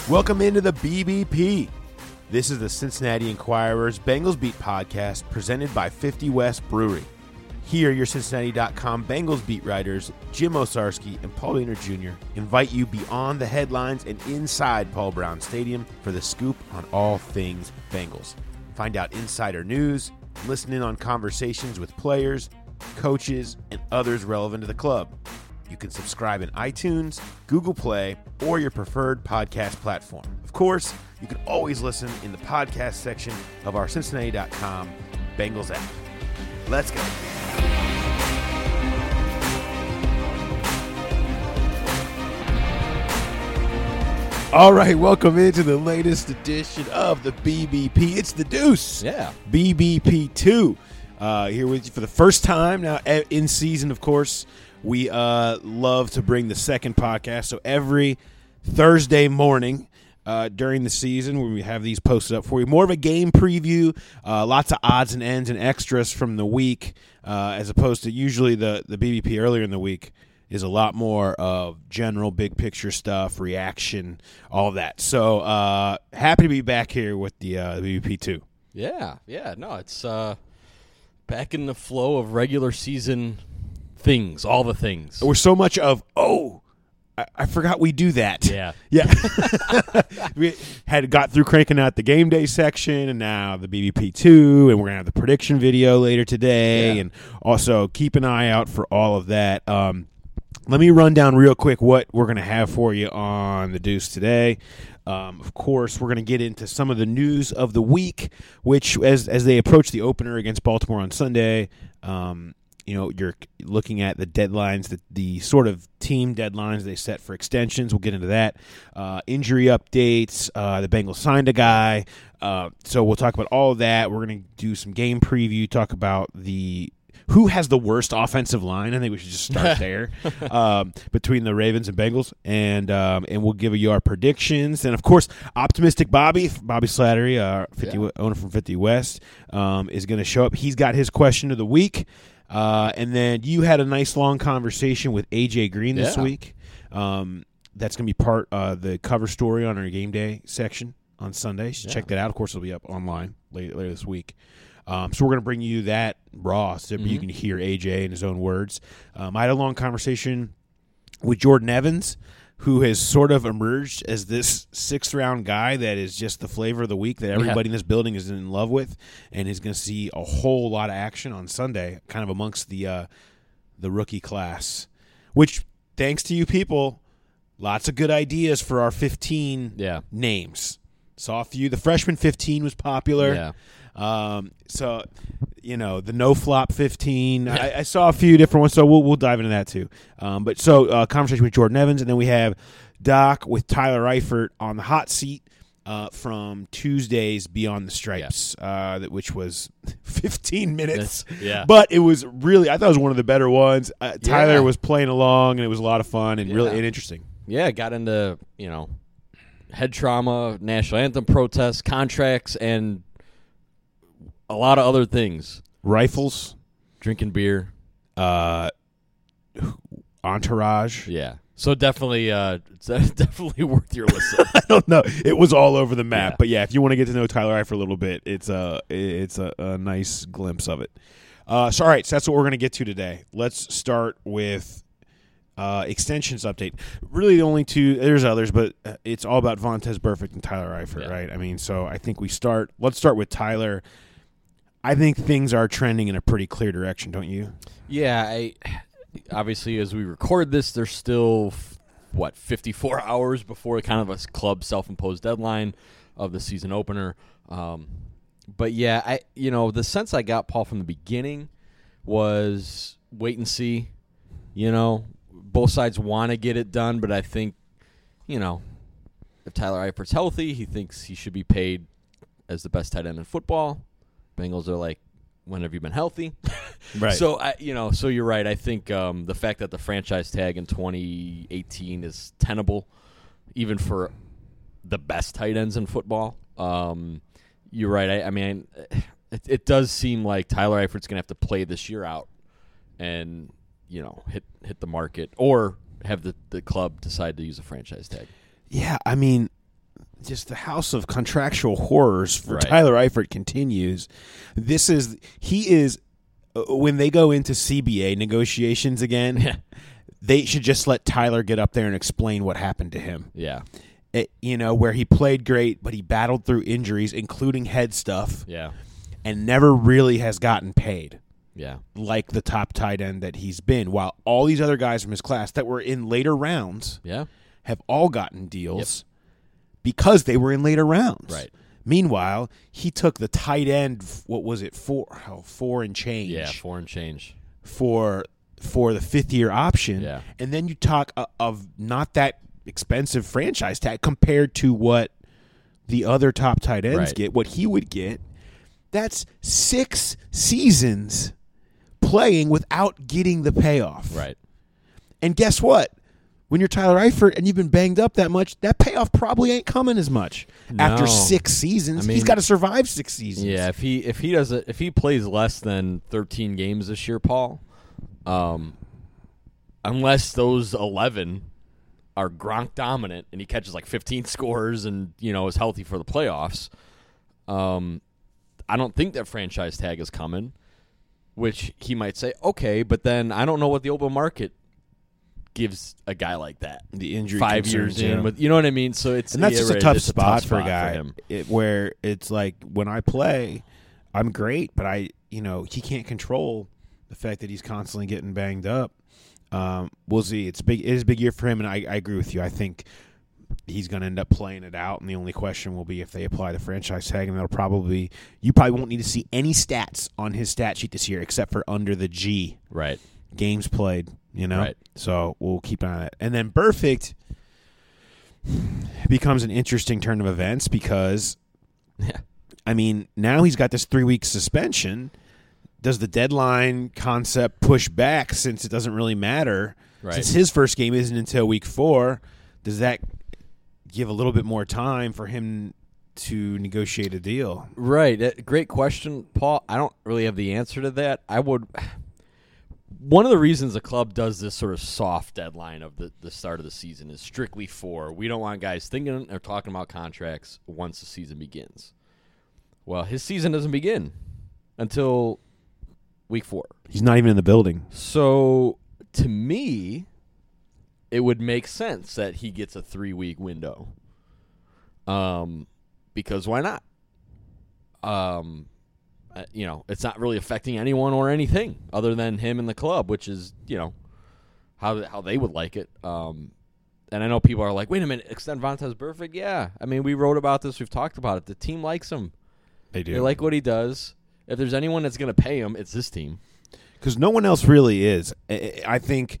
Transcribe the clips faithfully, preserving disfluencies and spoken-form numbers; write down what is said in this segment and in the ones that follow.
Welcome into the B B P. This is the Cincinnati Enquirer's Bengals Beat podcast presented by fifty West Brewery. Here, your Cincinnati dot com Bengals beat writers Jim Osarski and Paul Dehner Junior invite you beyond the headlines and inside Paul Brown Stadium for the scoop on all things Bengals. Find out insider news, listen in on conversations with players, coaches, and others relevant to the club. You can subscribe in iTunes, Google Play, or your preferred podcast platform. Of course, you can always listen in the podcast section of our Cincinnati dot com Bengals app. Let's go. All right, welcome into the latest edition of the B B P. It's the Deuce. Yeah. B B P two. Uh, here with you for the first time now in season, of course. We uh, love to bring the second podcast. So every Thursday morning uh, during the season when we have these posted up for you, more of a game preview, uh, lots of odds and ends and extras from the week, uh, as opposed to usually the, the B B P earlier in the week is a lot more of general big picture stuff, reaction, all of that. So uh, happy to be back here with the, uh, the B B P two. Yeah, yeah. No, it's uh, back in the flow of regular season things, all the things. We're so much of, oh, I, I forgot we do that. Yeah. Yeah. We had got through cranking out the game day section, and now the B B P two, and we're going to have the prediction video later today, Yeah. and also keep an eye out for all of that. Um, let me run down real quick what we're going to have for you on the Deuce today. Um, of course, we're going to get into some of the news of the week, which as as they approach the opener against Baltimore on Sunday, um, you know, you're looking at the deadlines, the, the sort of team deadlines they set for extensions. We'll get into that. Uh, injury updates. Uh, the Bengals signed a guy. Uh, so we'll talk about all of that. We're going to do some game preview, talk about the who has the worst offensive line. I think we should just start there um, between the Ravens and Bengals. And um, and we'll give you our predictions. And, of course, Optimistic Bobby, Bobby Slattery, uh, fifty yeah. owner from fifty West, um, is going to show up. He's got his question of the week. Uh, and then you had a nice long conversation with A J Green this yeah. week. Um, that's going to be part of the cover story on our game day section on Sunday. So yeah. Check that out. Of course, it'll be up online later, later this week. Um, so we're going to bring you that raw so mm-hmm. you can hear A J in his own words. Um, I had a long conversation with Jordan Evans, who has sort of emerged as this sixth-round guy that is just the flavor of the week that everybody yeah. in this building is in love with and is going to see a whole lot of action on Sunday, kind of amongst the uh, the rookie class, which, thanks to you people, lots of good ideas for our fifteen yeah. names. Saw a few. The freshman fifteen was popular. Yeah. Um, so, you know, the no-flop fifteen. I, I saw a few different ones, so we'll we'll dive into that too. Um, but so, uh, conversation with Jordan Evans, and then we have Doc with Tyler Eifert on the hot seat uh, from Tuesday's Beyond the Stripes, yeah. uh, which was fifteen minutes. Yeah. But it was really, I thought it was one of the better ones. Uh, Tyler yeah. was playing along, and it was a lot of fun and yeah. really and interesting. Yeah, got into, you know, head trauma, national anthem protests, contracts, and a lot of other things. Rifles. Drinking beer. Uh, entourage. Yeah. So definitely uh, it's definitely worth your listen. I don't know. It was all over the map. Yeah. But, yeah, if you want to get to know Tyler Eifert a little bit, it's a, it's a, a nice glimpse of it. Uh, so, all right, so that's what we're going to get to today. Let's start with uh, extensions update. Really the only two – there's others, but it's all about Vontaze Burfict and Tyler Eifert, yeah. right? I mean, so I think we start – let's start with Tyler. I think things are trending in a pretty clear direction, don't you? Yeah, I obviously as we record this, there's still what fifty-four hours before kind of a club self-imposed deadline of the season opener. Um, but yeah, I you know the sense I got, Paul, from the beginning was wait and see. You know, both sides want to get it done, but I think you know if Tyler Eifert's healthy, he thinks he should be paid as the best tight end in football. Bengals are like, when have you been healthy? Right. So, I, you know, so you're right. I think um, the fact that the franchise tag in twenty eighteen is tenable, even for the best tight ends in football. Um, you're right. I, I mean, it, it does seem like Tyler Eifert's going to have to play this year out and, you know, hit hit the market or have the, the club decide to use a franchise tag. Yeah, I mean, just the house of contractual horrors for Right. Tyler Eifert continues. This is he is uh, when they go into C B A negotiations again. Yeah. They should just let Tyler get up there and explain what happened to him. Yeah. It, you know, where he played great, but he battled through injuries, including head stuff, Yeah. and never really has gotten paid Yeah. like the top tight end that he's been. While all these other guys from his class that were in later rounds Yeah. have all gotten deals because they were in later rounds. Right. Meanwhile, he took the tight end. What was it? Four, oh, four and change. Yeah. Foreign change. for for the fifth year option. Yeah. And then you talk uh, of not that expensive franchise tag compared to what the other top tight ends Right. get, what he would get. That's six seasons playing without getting the payoff. Right. And guess what? When you're Tyler Eifert and you've been banged up that much, that payoff probably ain't coming as much after No. six seasons. I mean- He's got to survive six seasons. Yeah, if he if he does it, if he plays less than thirteen games this year, Paul, um, unless those eleven are Gronk dominant and he catches like fifteen scores and you know is healthy for the playoffs, um, I don't think that franchise tag is coming. Which he might say, okay, but then I don't know what the open market gives a guy like that. The injury Five concerns, years in, yeah. with you know what I mean. So it's And that's yeah, just a right, tough it's spot for a spot guy him. It, where it's like when I play, I'm great, but I, you know, he can't control the fact that he's constantly getting banged up. Um, we'll see. It's big. It is a big year for him, and I, I agree with you. I think he's going to end up playing it out, and the only question will be if they apply the franchise tag, and that'll probably you probably won't need to see any stats on his stat sheet this year except for under the G Right. games played. You know, Right. so we'll keep an eye on that. And then Perfect becomes an interesting turn of events because, Yeah. I mean, now he's got this three-week suspension. Does the deadline concept push back since it doesn't really matter? Right. Since his first game isn't until week four, does that give a little bit more time for him to negotiate a deal? Right. Uh, Great question, Paul. I don't really have the answer to that. I would. One of the reasons the club does this sort of soft deadline of the, the start of the season is strictly for we don't want guys thinking or talking about contracts once the season begins. Well, his season doesn't begin until week four. He's not even in the building. So to me, it would make sense that he gets a three-week window. Um, because why not? Um, uh, you know, it's not really affecting anyone or anything other than him and the club, which is, you know, how how they would like it. Um, and I know people are like, wait a minute, extend Vontaze Burfict? Yeah. I mean, we wrote about this. We've talked about it. The team likes him. They do. They like what he does. If there's anyone that's going to pay him, it's this team. Because no one else really is. I I think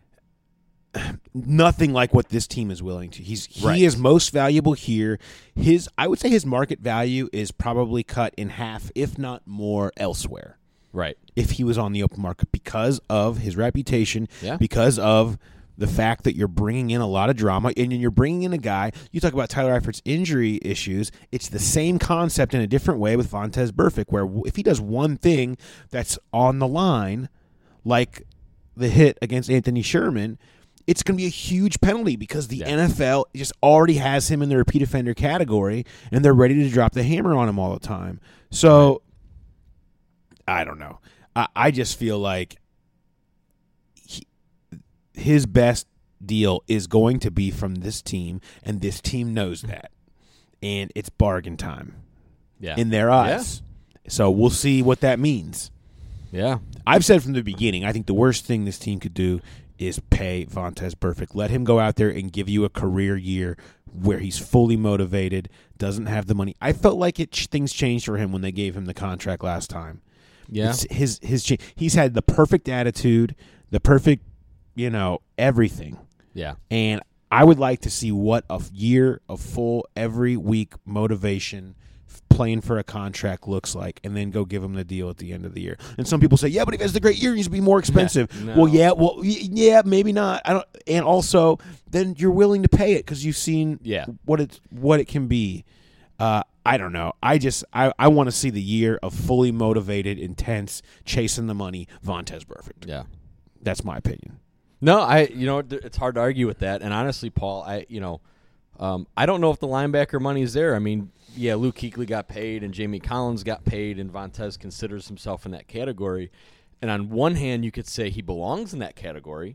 nothing like what this team is willing to. He's he Right. is most valuable here. His I would say his market value is probably cut in half, if not more, elsewhere. Right. If he was on the open market because of his reputation, Yeah. because of the fact that you're bringing in a lot of drama, and you're bringing in a guy. You talk about Tyler Eifert's injury issues. It's the same concept in a different way with Vontaze Burfict, where if he does one thing that's on the line, like the hit against Anthony Sherman, it's going to be a huge penalty because the Yeah. N F L just already has him in the repeat offender category, and they're ready to drop the hammer on him all the time. So, I don't know. I, I just feel like he, his best deal is going to be from this team, and this team knows that. And it's bargain time Yeah. in their eyes. So we'll see what that means. Yeah. I've said from the beginning, I think the worst thing this team could do is pay Vontaze Burfict. Let him go out there and give you a career year where he's fully motivated, doesn't have the money. I felt like it things changed for him when they gave him the contract last time. Yeah. It's his his cha- he's had the perfect attitude, the perfect, you know, everything. Yeah. And I would like to see what a year of full every week motivation f- playing for a contract looks like, and then go give him the deal at the end of the year. And some people say, yeah, but if he has the great year, he needs to be more expensive. No. Well, yeah, well, y- yeah, maybe not. I don't. And also, then you're willing to pay it because you've seen Yeah. what it what it can be. Uh, I don't know. I just I, I want to see the year of fully motivated, intense, chasing the money. Vontaze Burfict. Yeah. That's my opinion. No, I you know th- it's hard to argue with that. And honestly, Paul, I you know Um, I don't know if the linebacker money is there. I mean, yeah, Luke Kuechly got paid and Jamie Collins got paid, and Vontaze considers himself in that category. And on one hand, you could say he belongs in that category,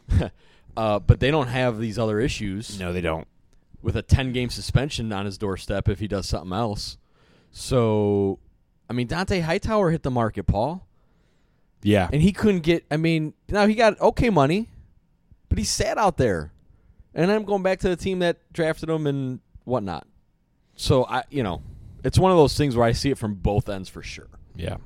uh, but they don't have these other issues. No, they don't. With a ten-game suspension on his doorstep if he does something else. So, I mean, Dante Hightower hit the market, Paul. Yeah. And he couldn't get, I mean, now he got okay money, but he sat out there. And I'm going back to the team that drafted him and whatnot. So, I, you know, it's one of those things where I see it from both ends for sure. Yeah.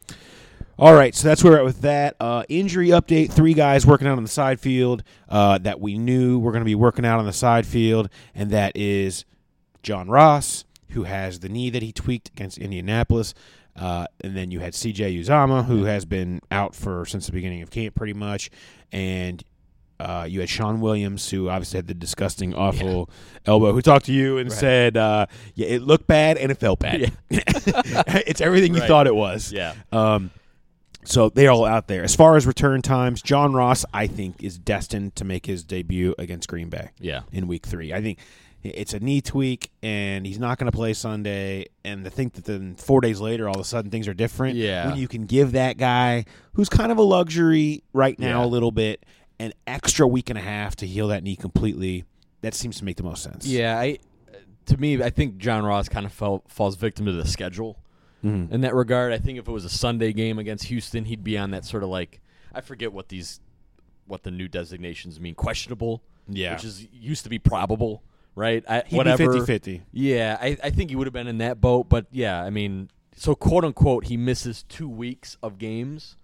All right, so that's where we're at with that. Uh, injury update, three guys working out on the side field uh, that we knew were going to be working out on the side field, and that is John Ross, who has the knee that he tweaked against Indianapolis, uh, and then you had C J Uzomah, who has been out for since the beginning of camp pretty much, and uh, you had Sean Williams, who obviously had the disgusting, awful yeah. elbow, who talked to you and right. said, uh, yeah, it looked bad and it felt bad. Yeah. It's everything you right. thought it was. Yeah. Um, So they're all out there. As far as return times, John Ross, I think, is destined to make his debut against Green Bay yeah. in week three. I think it's a knee tweak, and he's not going to play Sunday. And to think that then four days later, all of a sudden things are different. Yeah. When you can give that guy, who's kind of a luxury right now yeah. a little bit, an extra week and a half to heal that knee completely, that seems to make the most sense. Yeah. I, to me, I think John Ross kind of fell, falls victim to the schedule. Mm-hmm. In that regard, I think if it was a Sunday game against Houston, he'd be on that sort of like, I forget what these, what the new designations mean, questionable, yeah, which is used to be probable, right? I, He'd whatever. be fifty-fifty. Yeah, I, I think he would have been in that boat, but yeah, I mean, so quote unquote, he misses two weeks of games,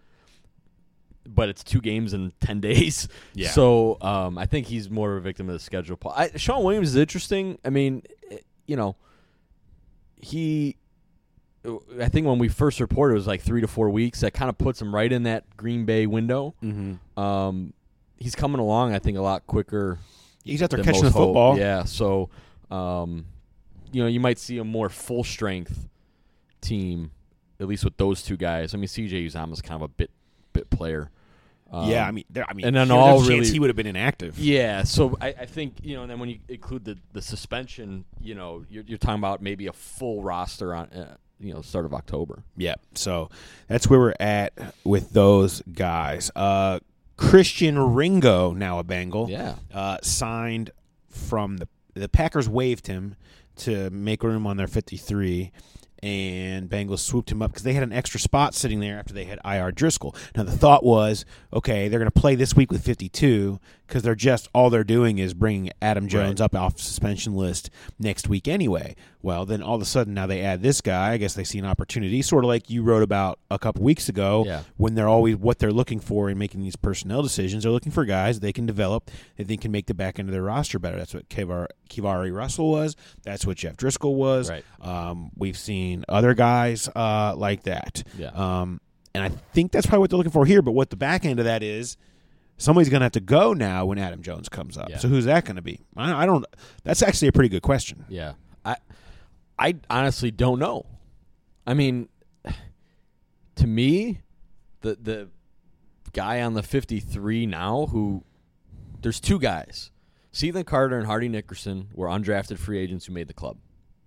but it's two games in ten days. Yeah. So um, I think he's more of a victim of the schedule. I, Sean Williams is interesting. I mean, you know, he. I think when we first reported, it was like three to four weeks. That kind of puts him right in that Green Bay window. Mm-hmm. Um, he's coming along, I think, a lot quicker. He's out there than catching the most hope. football. Yeah, so um, you know, you might see a more full strength team, at least with those two guys. I mean, C J Uzomah is kind of a bit bit player. Um, yeah, I mean, there, I mean, and then there's all a really, chance he would have been inactive. Yeah, so I, I think you know, and then when you include the, the suspension, you know, you're, you're talking about maybe a full roster on. Uh, you know, start of October. Yeah, so that's where we're at with those guys. Uh, Christian Ringo, now a Bengal, yeah, uh, signed from the the Packers waived him to make room on their fifty-three, and Bengals swooped him up because they had an extra spot sitting there after they had I R Driscoll. Now the thought was, okay, they're going to play this week with fifty-two because they're just all they're doing is bringing Adam Jones right. up off the suspension list next week anyway. Well, then all of a sudden now they add this guy. I guess they see an opportunity, sort of like you wrote about a couple weeks ago yeah. when they're always what they're looking for in making these personnel decisions. They're looking for guys they can develop that they can make the back end of their roster better. That's what Kivar, Kivari Russell was. That's what Jeff Driscoll was. Right. Um, we've seen other guys uh, like that. Yeah. Um, and I think that's probably what they're looking for here. But what the back end of that is, somebody's going to have to go now when Adam Jones comes up. Yeah. So who's that going to be? I, I don't. That's actually a pretty good question. Yeah. I I honestly don't know. I mean, to me, the the guy on the fifty-three now who there's two guys. Ceaslin Carter and Hardy Nickerson were undrafted free agents who made the club.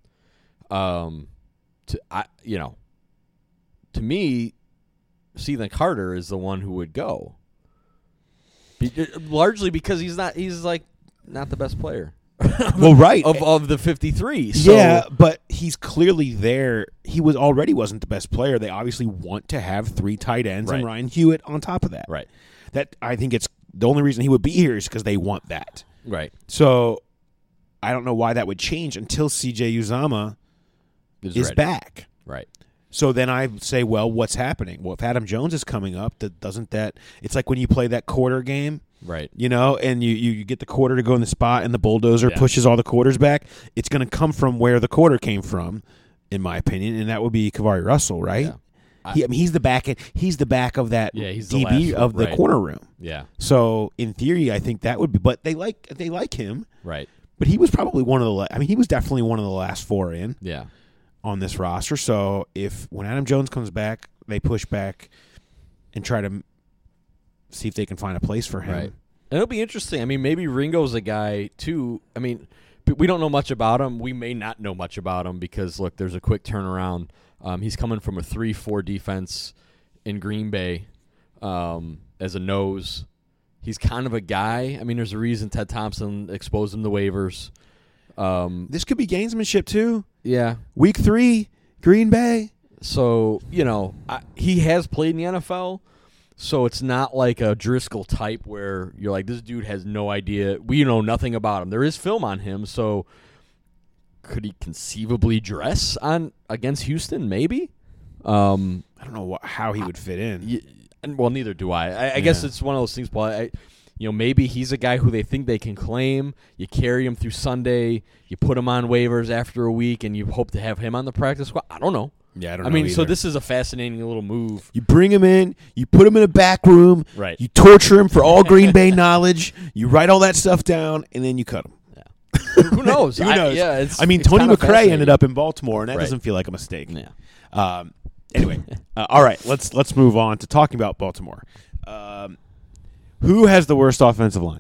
Um to I you know, to me, Ceaslin Carter is the one who would go. Be, largely because he's not he's like not the best player. Well, right. of of the fifty-three. So. Yeah, but he's clearly there. He was already wasn't the best player. They obviously want to have three tight ends right. and Ryan Hewitt on top of that. Right. That I think it's the only reason he would be here is because they want that. Right. So I don't know why that would change until C J Uzomah is, is back. Right. So then I say, well, what's happening? Well, if Adam Jones is coming up, that doesn't that? It's like when you play that quarter game. Right. You know, and you, you get the quarter to go in the spot and the bulldozer yeah. pushes all the quarters back. It's going to come from where the quarter came from, in my opinion, and that would be Kivari Russell, right? Yeah. I, he, I mean, he's the back. He's the back of that yeah, he's D the B last, of the right. corner room. Yeah. So in theory, I think that would be. But they like they like him, right? But he was probably one of the. La- I mean, he was definitely one of the last four in. Yeah. On this roster, so if when Adam Jones comes back, they push back and try to see if they can find a place for him. Right. And it'll be interesting. I mean, maybe Ringo's a guy too. I mean, we don't know much about him. We may not know much about him because, look, there's a quick turnaround. Um, he's coming from a three four defense in Green Bay um, as a nose. He's kind of a guy. I mean, there's a reason Ted Thompson exposed him to waivers. Um, This could be gamesmanship, too. yeah. Week three, Green Bay. So, you know, I, he has played in the N F L, so it's not like a Driscoll type where you're like, this dude has no idea. We know nothing about him. There is film on him, so could he conceivably dress on against Houston? Maybe. Um, I don't know what, how he would fit in. y- and well, neither do I. I, I guess Yeah. it's one of those things, Paul. I, you know, maybe he's a guy who they think they can claim. You carry him through Sunday. You put him on waivers after a week, and you hope to have him on the practice squad. I don't know. Yeah, I don't I know mean, so either. this is a fascinating little move. You bring him in, you put him in a back room, Right. you torture him for all Green Bay knowledge, you write all that stuff down, and then you cut him. Who knows? Who I- knows? yeah, it's, I mean, it's Tony kinda McRae fascinating. ended up in Baltimore, and that Right. doesn't feel like a mistake. Yeah. Um, anyway, uh, all right, let's let's move on to talking about Baltimore. Um, who has the worst offensive line?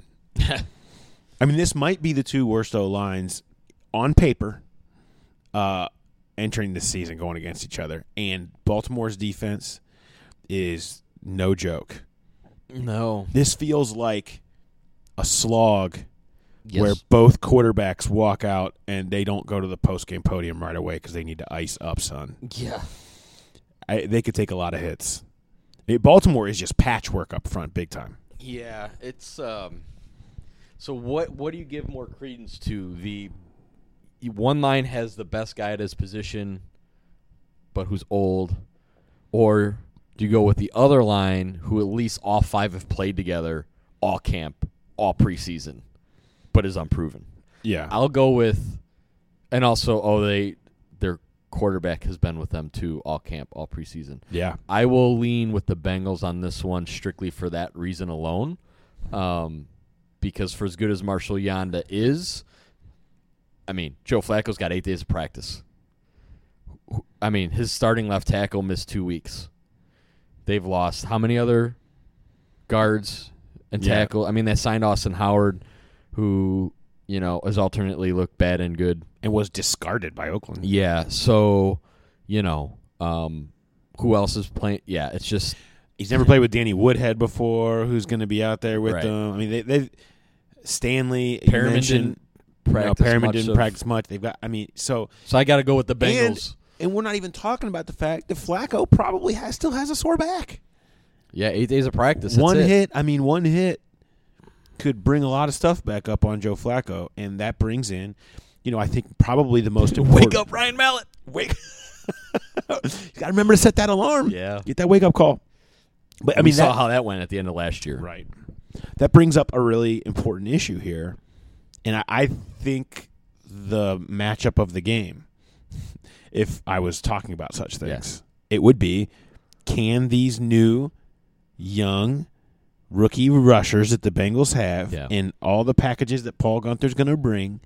I mean, this might be the two worst O lines on paper uh, entering this season going against each other, and Baltimore's defense is no joke. No. This feels like a slog Yes. where both quarterbacks walk out and they don't go to the post-game podium right away because they need to ice up, son. Yeah. I, they could take a lot of hits. I mean, Baltimore is just patchwork up front, big time. Yeah. It's um. So what? What do you give more credence to? The one line has the best guy at his position, but who's old, or do you go with the other line who at least all five have played together all camp, all preseason, but is unproven? Yeah. I'll go with, and also, oh, they their quarterback has been with them too, all camp, all preseason. Yeah. I will lean with the Bengals on this one strictly for that reason alone, um, because for as good as Marshall Yanda is, I mean, Joe Flacco's got eight days of practice. I mean, his starting left tackle missed two weeks. They've lost how many other guards and Yeah. tackle? I mean, they signed Austin Howard, who, you know, has alternately looked bad and good. And was discarded by Oakland. Yeah, so, you know, um, who else is playing? Yeah, it's just He's never played with Danny Woodhead before, who's going to be out there with Right. them. I mean, they, they Stanley, you Perriman mentioned, didn't practice you know, Perriman much didn't of- practice much. They've got, I mean, so, So I got to go with the and, Bengals. and we're not even talking about the fact that Flacco probably has, still has a sore back. Yeah, eight days of practice. That's One it. hit, I mean, one hit could bring a lot of stuff back up on Joe Flacco, and that brings in, you know, I think probably the most important. Wake up, Ryan Mallett. Wake You got to remember to set that alarm. Yeah. Get that wake up call. But I we mean, saw that, how that went at the end of last year. right. That brings up a really important issue here, and I, I think the matchup of the game, if I was talking about such things, Yes. it would be: can these new, young, rookie rushers that the Bengals have, Yeah. and all the packages that Paul Gunther's going to bring,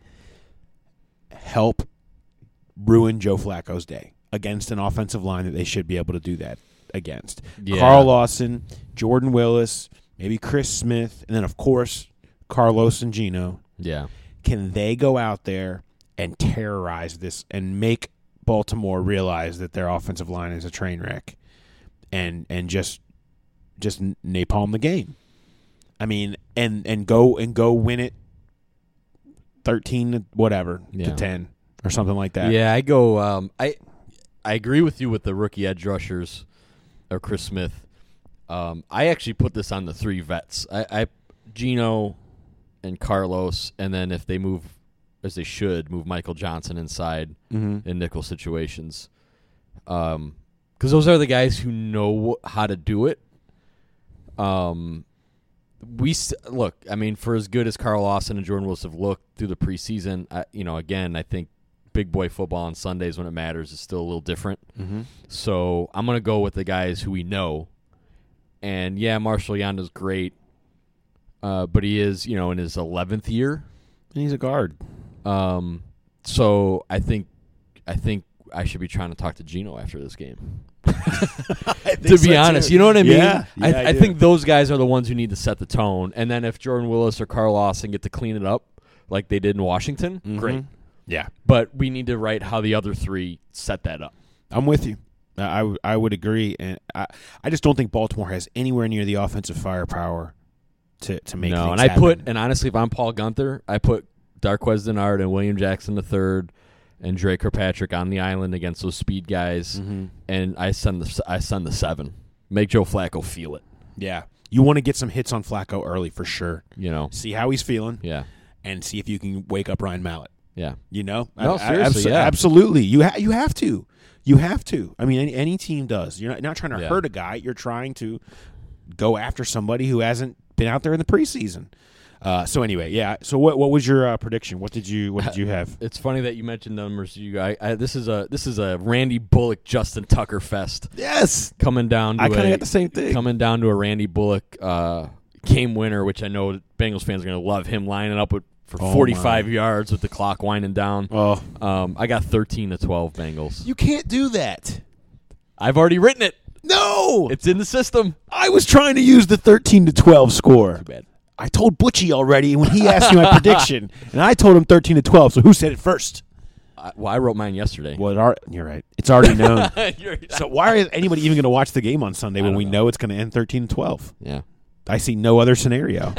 help ruin Joe Flacco's day against an offensive line that they should be able to do that against? Yeah. Carl Lawson, Jordan Willis, maybe Chris Smith, and then, of course, Carlos and Gino. Yeah. Can they go out there and terrorize this and make Baltimore realize that their offensive line is a train wreck and and just just napalm the game? I mean, and and go and go win it thirteen to whatever Yeah. to ten or something like that. Yeah, I go. Um, I I agree with you with the rookie edge rushers, or Chris Smith. Um, I actually put this on the three vets. I, I Gino and Carlos, and then if they move as they should, move Michael Johnson inside Mm-hmm. in nickel situations. Um, because those are the guys who know how to do it. Um, we s- look. I mean, for as good as Carl Lawson and Jordan Willis have looked through the preseason, I, you know, again, I think big boy football on Sundays when it matters is still a little different. Mm-hmm. So I'm gonna go with the guys who we know. And yeah, Marshall Yanda's great, uh, but he is, you know, in his eleventh year. And he's a guard. Um, so I think, I think I should be trying to talk to Gino after this game. To be honest, you know what I mean? Yeah, I, yeah, I I do. think those guys are the ones who need to set the tone. And then if Jordan Willis or Carl Lawson get to clean it up like they did in Washington, Mm-hmm. great. Yeah. But we need to write how the other three set that up. I'm with you. I, w- I would agree. And I, I just don't think Baltimore has anywhere near the offensive firepower to, to make no, things and I happen. put, and honestly, if I'm Paul Gunther, I put Darqueze Dennard and William Jackson the third and Dre Kirkpatrick on the island against those speed guys, mm-hmm. and I send the I send the seven. Make Joe Flacco feel it. Yeah. You want to get some hits on Flacco early for sure. You know, See how he's feeling. yeah, And see if you can wake up Ryan Mallett. yeah. You know? No, I- I- seriously, abso- yeah. Absolutely. You, ha- you have to. You have to. I mean, any, any team does. You're not, not trying to Yeah. hurt a guy. You're trying to go after somebody who hasn't been out there in the preseason. Uh, so anyway, yeah. So what what was your uh, prediction? What did you what did you have? It's funny that you mentioned numbers. You, I, I, this is a this is a Randy Bullock Justin Tucker fest Yes, coming down. To I kind of a- got the same thing. coming down to a Randy Bullock uh, game winner, which I know Bengals fans are going to love him lining up with for Oh, forty-five my. yards with the clock winding down. Oh, Um, I got thirteen to twelve Bengals. you can't do that. I've already written it. No, It's in the system. I was trying to use the thirteen to twelve score. Too bad. I told Butchie already when he asked me my prediction, and I told him thirteen to twelve. So who said it first? I, well, I wrote mine yesterday. Well, it are, you're right. It's already known. You're- So why is anybody even going to watch the game on Sunday when don't we know. know it's going to end thirteen to twelve? yeah. I see no other scenario.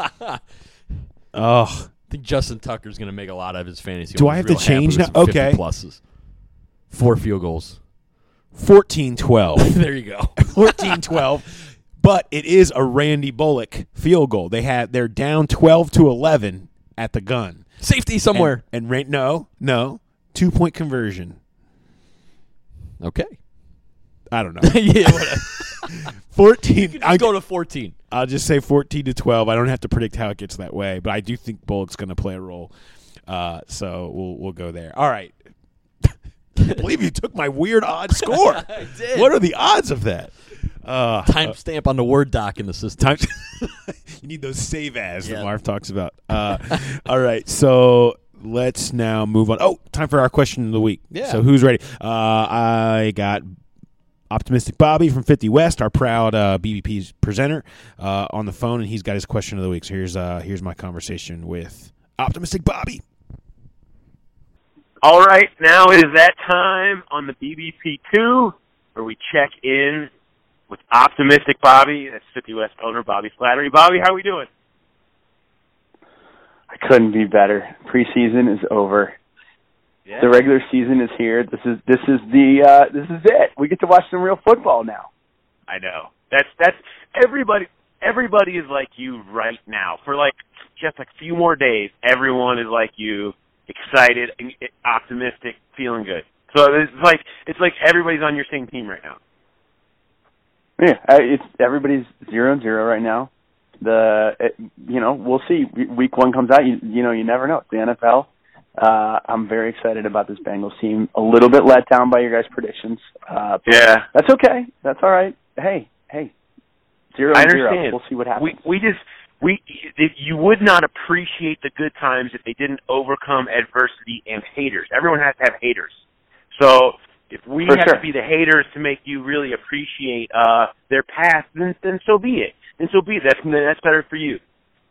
Oh, I think Justin Tucker's going to make a lot of his fantasy. Do owners I have to real happy change with now? some fifty Okay. pluses. Four field goals. fourteen twelve. There you go. fourteen twelve. But it is a Randy Bullock field goal. They had they're down twelve to eleven at the gun. Safety somewhere. And, and Ran- no, no. Two-point conversion. Okay. I don't know. yeah. Whatever. fourteen. Just I, go to fourteen. I'll just say fourteen to twelve. I don't have to predict how it gets that way, but I do think Bullock's going to play a role. Uh, so we'll we'll go there. All right. I believe you took my weird odd score. I did. What are the odds of that? Uh, Time stamp on the Word doc in the system. Time. You need those save as Yeah. that Marv talks about. Uh, all right, so let's now move on. Oh, time for our question of the week. Yeah. So who's ready? Uh, I got Optimistic Bobby from fifty West, our proud uh, B B P's presenter, uh, on the phone, and he's got his question of the week. So here's uh, here's my conversation with Optimistic Bobby. All right, now it is that time on the B B P two where we check in with Optimistic Bobby. That's fifty West owner Bobby Flattery. Bobby, how are we doing? I couldn't be better. Preseason is over. Yeah. The regular season is here. This is this is the uh, this is it. We get to watch some real football now. I know. That's that's everybody. Everybody is like you right now. For like just a few more days, everyone is like you, excited, optimistic, feeling good. So it's like it's like everybody's on your same team right now. Yeah, I- it's everybody's zero and zero right now. The it, you know we'll see. Week one comes out. You you know you never know. It's the N F L. Uh, I'm very excited about this Bengals team. A little bit let down by your guys' predictions. Uh, but Yeah. that's okay. That's all right. Hey, hey, zero I and zero. understand. We'll see what happens. We we just we if you would not appreciate the good times if they didn't overcome adversity and haters. Everyone has to have haters. So if we For have sure. to be the haters to make you really appreciate uh, their past, then then so be it. Then so be it. That's that's better for you.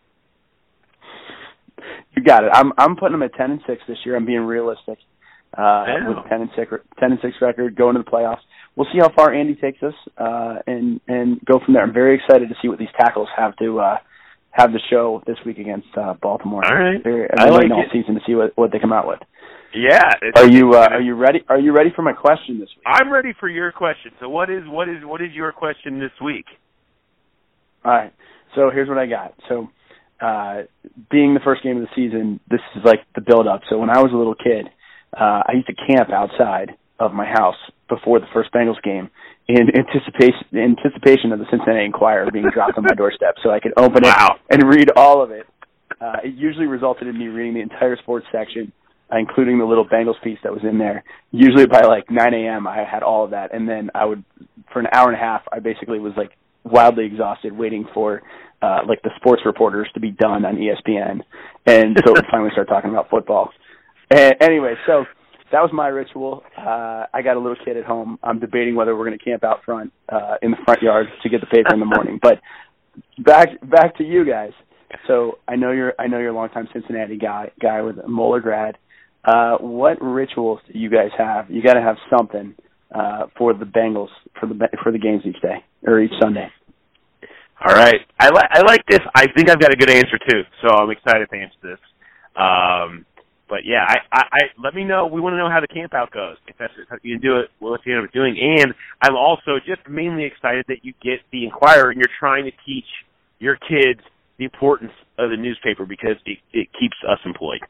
You got it. I'm I'm putting them at ten and six this year. I'm being realistic. Uh, Yeah. with a ten and six ten and six record, going to the playoffs. We'll see how far Andy takes us, uh, and and go from there. I'm very excited to see what these tackles have to uh, have to show this week against uh, Baltimore. All right. Very, I've I been like waiting all it. season to see what, what they come out with. Yeah. it's- Are you uh, it's- are you ready? Are you ready for my question this week? I'm ready for your question. So what is what is what is your question this week? All right. So here's what I got. So uh, being the first game of the season, this is like the build-up. So when I was a little kid, uh, I used to camp outside of my house before the first Bengals game in anticipation anticipation of the Cincinnati Enquirer being dropped on my doorstep, so I could open Wow. it and read all of it. Uh, it usually resulted in me reading the entire sports section, uh, including the little Bengals piece that was in there. Usually by like nine a.m. I had all of that, and then I would, for an hour and a half, I basically was like wildly exhausted waiting for uh, like the sports reporters to be done on E S P N, and so we finally start talking about football. And anyway, so that was my ritual. Uh, I got a little kid at home. I'm debating whether we're going to camp out front uh, in the front yard to get the paper in the morning. But back back to you guys. So I know you're I know you're a longtime Cincinnati guy guy with a Moeller grad. Uh, what rituals do you guys have? You got to have something uh, for the Bengals for the for the games each day or each Sunday. All right, I like I like this. I think I've got a good answer too, so I'm excited to answer this. Um, but yeah, I, I, I let me know. We want to know how the camp out goes. If that's if you can do it, we'll let you end up doing. And I'm also just mainly excited that you get the Inquirer and you're trying to teach your kids the importance of the newspaper because it, it keeps us employed.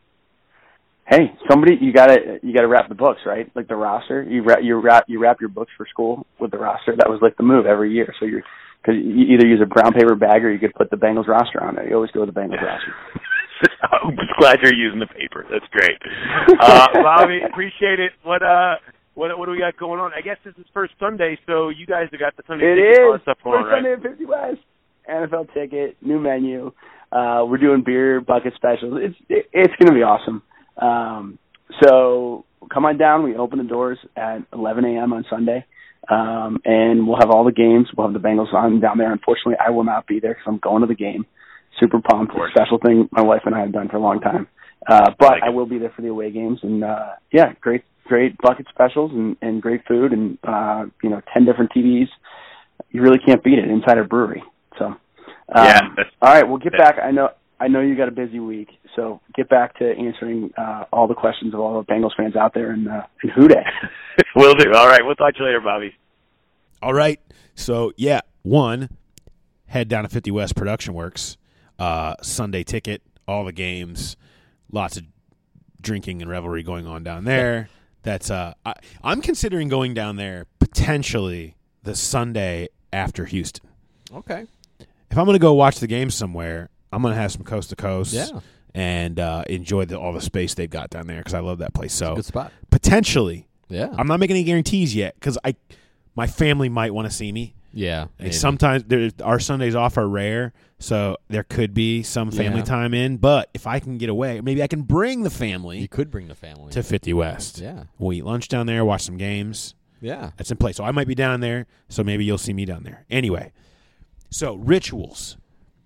Hey, somebody, you gotta you gotta wrap the books, right? Like the roster, you wrap you wrap you wrap your books for school with the roster. That was like the move every year. So you're because you either use a brown paper bag or you could put the Bengals roster on there. You always go with the Bengals roster. I'm just glad you're using the paper. That's great, uh, Bobby. Appreciate it. What uh, what what do we got going on? I guess this is first Sunday, so you guys have got the Sunday. It ticket is stuff first going on, right? Sunday at fifty West. N F L ticket, new menu. Uh, we're doing beer bucket specials. It's it, it's going to be awesome. Um, so come on down. We open the doors at eleven a.m. on Sunday, um, and we'll have all the games. We'll have the Bengals on down there. Unfortunately, I will not be there because I'm going to the game. Super pumped. It's a special thing my wife and I have done for a long time. Uh, but I will be there for the away games. And, uh, yeah, great great bucket specials and, and great food and, uh, you know, ten different T Vs. You really can't beat it inside our brewery. So, um, yeah. All right, we'll get back. I know I know you got a busy week, so get back to answering uh, all the questions of all the Bengals fans out there in, uh, in Houday. Will do. All right, we'll talk to you later, Bobby. All right. So, yeah, one, head down to fifty West Production Works. Uh, Sunday ticket, all the games, lots of drinking and revelry going on down there. That's uh, I, I'm considering going down there potentially the Sunday after Houston. Okay. If I'm going to go watch the game somewhere, I'm going to have some coast to coast Yeah. and uh, enjoy the, all the space they've got down there because I love that place. So Good spot. potentially, Yeah. I'm not making any guarantees yet because I, my family might want to see me. Yeah. And maybe. sometimes there, our Sundays off are rare, so there could be some family Yeah. time in. But if I can get away, maybe I can bring the family You could bring the family. to fifty West. Yeah. We'll eat lunch down there, watch some games. Yeah. That's in place. So I might be down there, so maybe you'll see me down there. Anyway, so rituals.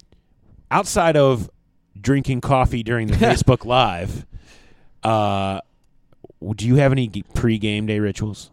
Outside of drinking coffee during the Facebook Live, uh, do you have any g- pre-game day rituals?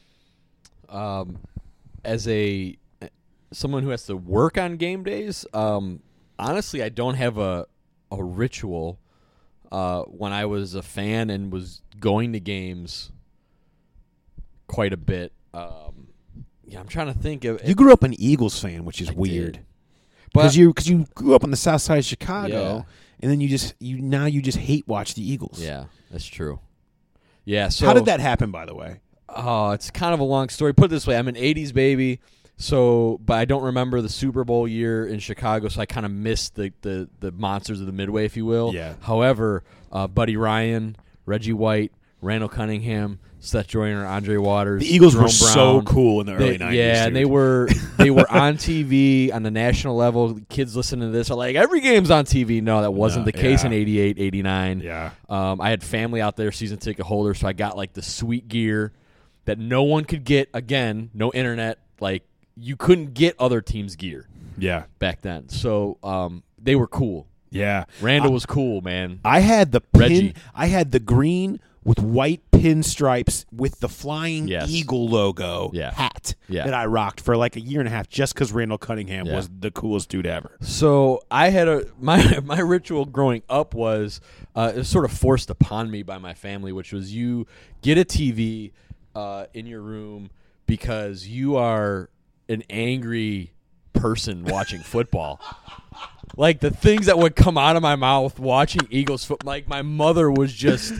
Um, as a someone who has to work on game days, um, honestly, I don't have a a ritual. Uh, when I was a fan and was going to games quite a bit, um, yeah, I'm trying to think of. You grew up an Eagles fan, which is I weird. did. Because But you because you grew up on the South Side of Chicago, Yeah. and then you just you now you just hate watch the Eagles. yeah, that's true. Yeah. So How did that happen, by the way? Oh, it's kind of a long story. Put it this way, I'm an eighties baby, so but I don't remember the Super Bowl year in Chicago, so I kind of missed the, the, the monsters of the Midway, if you will. Yeah. However, uh, Buddy Ryan, Reggie White, Randall Cunningham, Seth Joyner, Andre Waters. The Eagles Jerome were so Brown. cool in the early They- nineties. Yeah, and they were they were on T V on the national level. Kids listening to this are like, every game's on T V. No, that wasn't No, the case yeah. in eighty-eight, eighty-nine. Yeah. Um, I had family out there, season ticket holders, so I got like the sweet gear that no one could get. Again, no internet. Like you couldn't get other teams' gear Yeah. back then. So um, they were cool. Yeah. Randall I, was cool, man. I had the pin, Reggie. I had the green with white pinstripes with the flying Yes. eagle logo Yeah. hat Yeah. that I rocked for like a year and a half just because Randall Cunningham Yeah. was the coolest dude ever. So I had a my my ritual growing up was uh, it was sort of forced upon me by my family, which was you get a T V uh, in your room because you are an angry person watching football. Like the things that would come out of my mouth watching Eagles football, like my mother was just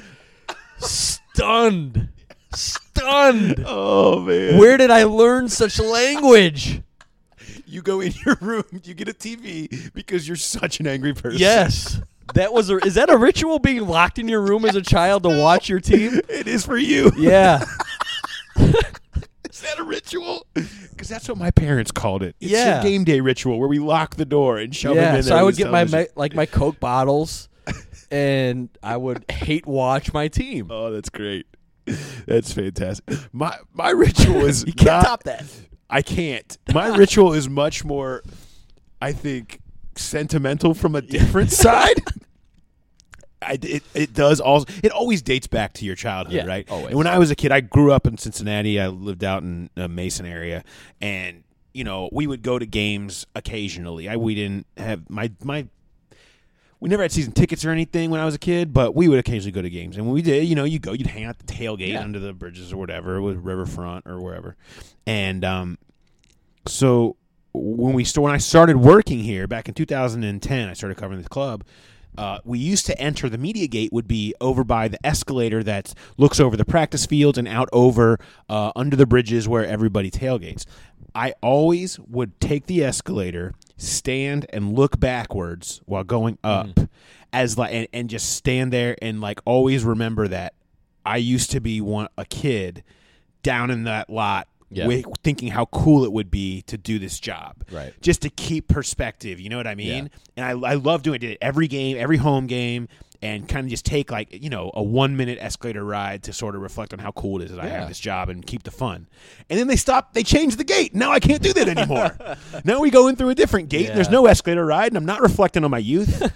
stunned, stunned. Oh man! Where did I learn such language? You go in your room, you get a T V because you're such an angry person. Yes. That was a, is that a ritual, being locked in your room as a child to watch your team? It is for you. Yeah. Is that a ritual? Because that's what my parents called it. It's Yeah. a game day ritual where we lock the door and shove him Yeah. in So there I with would get my television. ma- like my Coke bottles and I would hate watch my team. Oh, that's great. That's fantastic. My my ritual is You can't not, top that. I can't. My ritual is much more, I think, sentimental from a different side. I, it it does also it always dates back to your childhood, Yeah, right? always. And when I was a kid, I grew up in Cincinnati. I lived out in the Mason area, and you know we would go to games occasionally. I we didn't have my my. We never had season tickets or anything when I was a kid, but we would occasionally go to games. And when we did, you know, you go, you'd hang out the tailgate Yeah. under the bridges or whatever, with Riverfront or wherever. And um, so when we st- when I started working here back in two thousand ten, I started covering this club. Uh, we used to enter the media gate would be over by the escalator that looks over the practice fields and out over uh, under the bridges where everybody tailgates. I always would take the escalator, stand and look backwards while going up, mm. as like and, and just stand there and like always remember that I used to be one a kid down in that lot. Yeah. Way, thinking how cool it would be to do this job, Right. just to keep perspective. You know what I mean? Yeah. And I, I love doing it. I did it every game, every home game, and kind of just take like you know a one minute escalator ride to sort of reflect on how cool it is that I Yeah. have this job and keep the fun. And then they stopped. They changed the gate. Now I can't do that anymore. Now we go in through a different gate. Yeah. And there's no escalator ride, and I'm not reflecting on my youth.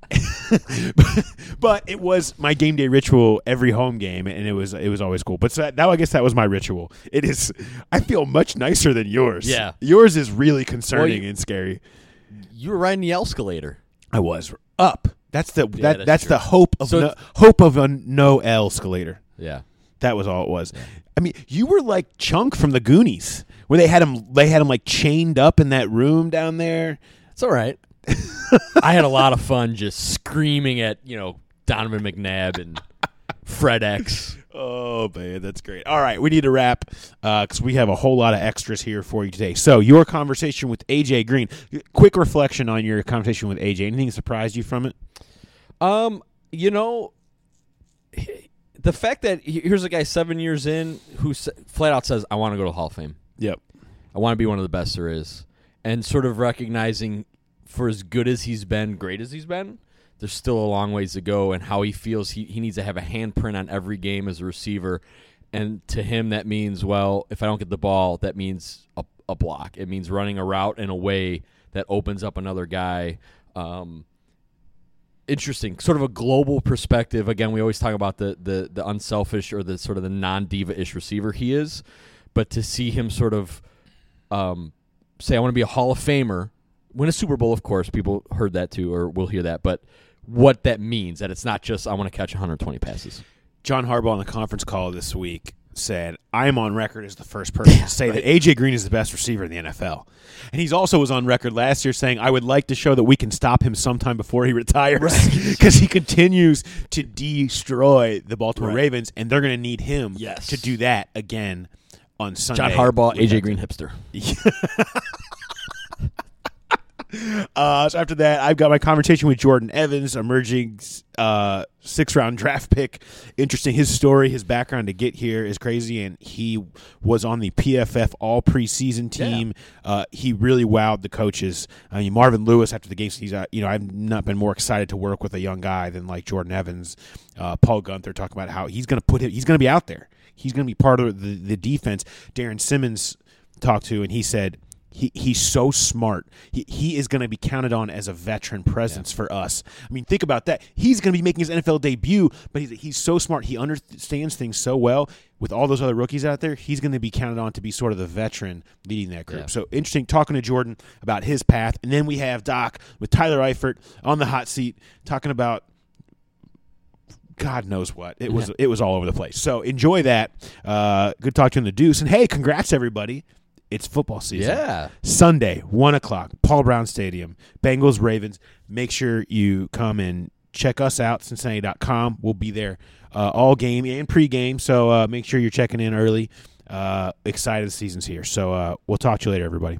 But it was my game day ritual every home game, and it was it was always cool. But so that, now I guess that was my ritual. It is. I feel much nicer than yours. Yeah. Yours is really concerning Well, you- and scary. You were riding the escalator. I was up. That's the Yeah, that that's that's true. the hope of So no, it's- hope of a no escalator. Yeah. That was all it was. I mean, you were like Chunk from the Goonies, where they had him they had him like chained up in that room down there. It's all right. I had a lot of fun just screaming at, you know, Donovan McNabb and Fred X. Oh, man, that's great. All right, we need to wrap because we have a whole lot of extras here for you today. So, your conversation with A J Green. Quick reflection on your conversation with A J. Anything surprised you from it? Um, you know, the fact that here's a guy seven years in who flat out says, I want to go to the Hall of Fame. Yep. I want to be one of the best there is. And sort of recognizing for as good as he's been, great as he's been, there's still a long ways to go, and how he feels he, he needs to have a handprint on every game as a receiver. And to him, that means, well, if I don't get the ball, that means a, a block. It means running a route in a way that opens up another guy. Um, interesting, sort of a global perspective. Again, we always talk about the, the, the unselfish or the sort of the non-diva-ish receiver he is. But to see him sort of um, say, I want to be a Hall of Famer, win a Super Bowl, of course, people heard that too, or will hear that, but what that means, that it's not just I want to catch one hundred twenty passes. John Harbaugh on the conference call this week said, I'm on record as the first person to say right. that A J Green is the best receiver in the N F L. And he's also was on record last year saying, I would like to show that we can stop him sometime before he retires because he continues to destroy the Baltimore Right. Ravens, and they're going to need him Yes. to do that again on Sunday. John Harbaugh, with A J that Green team. hipster. Uh, so after that, I've got my conversation with Jordan Evans, emerging uh, six-round draft pick. Interesting. His story, his background to get here is crazy, and he was on the P F F all preseason team. Yeah. Uh, he really wowed the coaches. I mean, Marvin Lewis after the game, he's uh, you know I've not been more excited to work with a young guy than like Jordan Evans. Uh, Paul Gunther talking about how he's going to put him. He's going to be out there. He's going to be part of the, the defense. Darren Simmons talked to, and he said. He he's so smart. He he is going to be counted on as a veteran presence yeah. for us. I mean, think about that. He's going to be making his N F L debut, but he's he's so smart. He understands things so well. With all those other rookies out there, he's going to be counted on to be sort of the veteran leading that group. Yeah. So interesting talking to Jordan about his path, and then we have Doc with Tyler Eifert on the hot seat talking about God knows what. It was it was all over the place. So enjoy that. Uh, good talk to you in the Deuce, and hey, congrats everybody. It's football season. Yeah. Sunday, one o'clock, Paul Brown Stadium, Bengals, Ravens. Make sure you come and check us out, Cincinnati dot com. We'll be there uh, all game and pregame, so uh, make sure you're checking in early. Uh, excited the season's here. So uh, we'll talk to you later, everybody.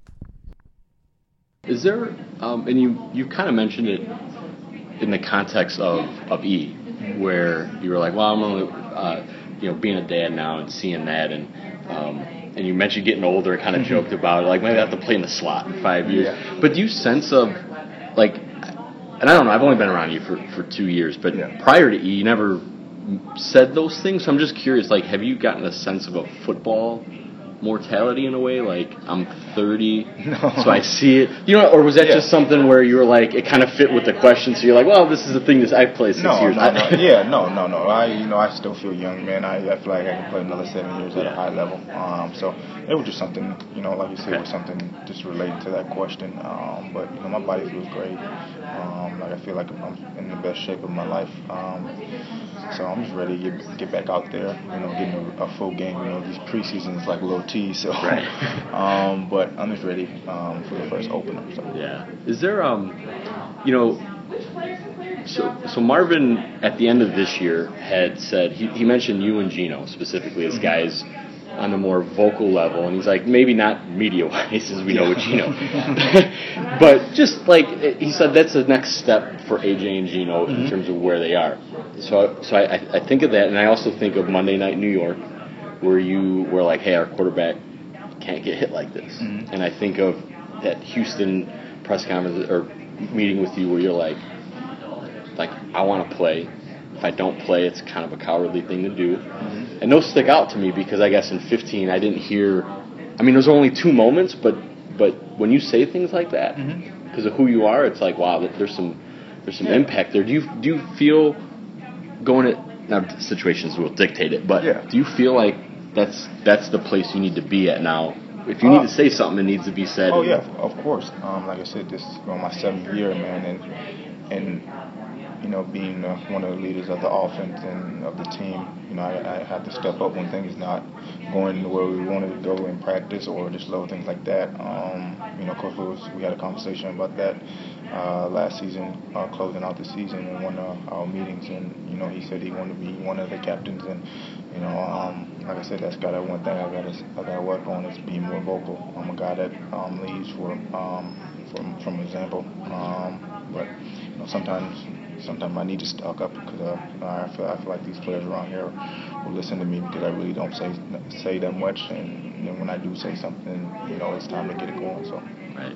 Is there, um, and you, you kind of mentioned it in the context of, of E, where you were like, well, I'm only, uh, you know, being a dad now and seeing that, and um, and you mentioned getting older, kind of joked about it, like maybe I have to play in the slot in five years. Yeah. But do you sense of, like, and I don't know, I've only been around you for, for two years, but yeah. prior to E, you never said those things. So I'm just curious, like, have you gotten a sense of a football mortality in a way? Like, I'm thirty, no. so I see it. You know, or was that yeah. just something where you were like, it kind of fit with the question, so you're like, well, this is the thing that I played six no, years. No, no, yeah, no, no, no. I, you know, I still feel young, man. I, I feel like I can play another seven years at yeah. a high level. Um, so it was just something, you know, like you said, okay. it was something just related to that question. Um, but, you know, my body feels great. Um, like I feel like I'm in the best shape of my life. Um, so I'm just ready to get, get back out there, you know, getting a, a full game. You know, these preseasons like a little tease. So, right. um, but I'm just ready um, for the first opener. So. Yeah. Is there, um, you know, so so Marvin at the end of this year had said he, he mentioned you and Gino specifically as guys on the more vocal level, and he's like, maybe not media-wise, as we know with Gino, but just like he said, that's the next step for A J and Gino mm-hmm. in terms of where they are. So, so I, I think of that, and I also think of Monday Night New York, where you were like, hey, our quarterback can't get hit like this, mm-hmm. and I think of that Houston press conference or meeting with you where you're like, like I want to play. If I don't play, it's kind of a cowardly thing to do. Mm-hmm. And those stick out to me because I guess in fifteen I didn't hear. I mean, there's only two moments, but but when you say things like that, because mm-hmm. of who you are, it's like wow, there's some there's some yeah. impact there. Do you do you feel going at now situations will dictate it, but yeah. do you feel like that's that's the place you need to be at now? If you need uh, to say something, it needs to be said. Oh yeah, of course. Um, like I said, this is on my seventh year, man, and and. You know, being uh, one of the leaders of the offense and of the team, you know, I, I have to step up when things not going where we wanted to go in practice or just little things like that. Um, you know, Coach Lewis, we had a conversation about that uh, last season, uh, closing out the season in one of our meetings, and you know, he said he wanted to be one of the captains, and you know, um, like I said, that's got to one thing I got to I got to work on is being more vocal. I'm a guy that um, leads for um, from from example, um, but you know, sometimes. Sometimes I need to talk up because uh, I feel I feel like these players around here will listen to me because I really don't say say that much, and then when I do say something, you know, it's time to get it going. So, right.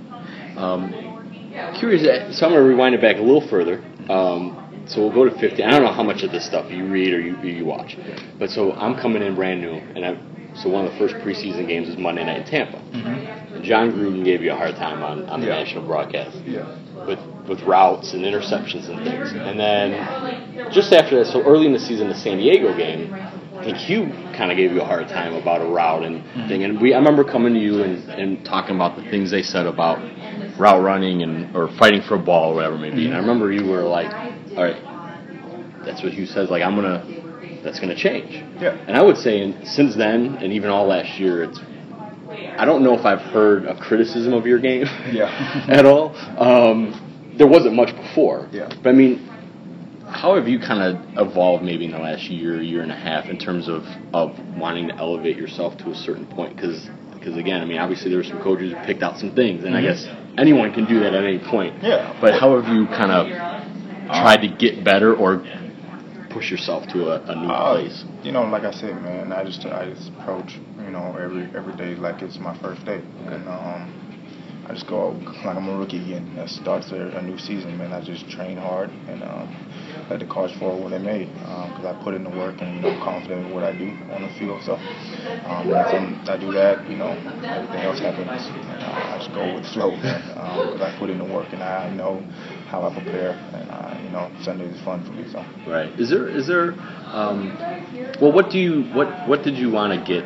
Um, curious. So I'm gonna rewind it back a little further. Um, so we'll go to fifty. I don't know how much of this stuff you read or you you watch, but so I'm coming in brand new, and I so one of the first preseason games is Monday night in Tampa. Mm-hmm. And John Gruden gave you a hard time on on the yeah. national broadcast. Yeah. With with routes and interceptions and things. And then just after that, so early in the season, the San Diego game, I think Hugh kind of gave you a hard time about a route and mm-hmm. thing. And we, I remember coming to you and, and talking about the things they said about route running and or fighting for a ball or whatever it may be. Mm-hmm. And I remember you were like, all right, that's what Hugh says. Like, I'm going to, that's going to change. Yeah. And I would say and since then, and even all last year, it's, I don't know if I've heard a criticism of your game yeah. at all. Um, there wasn't much before. Yeah. But I mean, how have you kind of evolved maybe in the last year, year and a half in terms of, of wanting to elevate yourself to a certain point? Because, again, I mean, obviously there were some coaches who picked out some things, and mm-hmm. I guess anyone can do that at any point. Yeah. But how have you kind of tried to get better or push yourself to a, a new uh, place? You know, like I said, man, I just I just approach, you know, every every day like it's my first day. Okay. And um, I just go like I'm a rookie again. That starts a, a new season, man. I just train hard and um, let the cards fall when they may, because um, I put in the work and you know, I'm confident in what I do on the field. So um, once I do that, you know, everything else happens. And, uh, I just go with the flow, man, because um, I put in the work and I know how I prepare. And uh, you know, Sunday is fun for me. So right. Is there is there um, well, what do you what what did you want to get?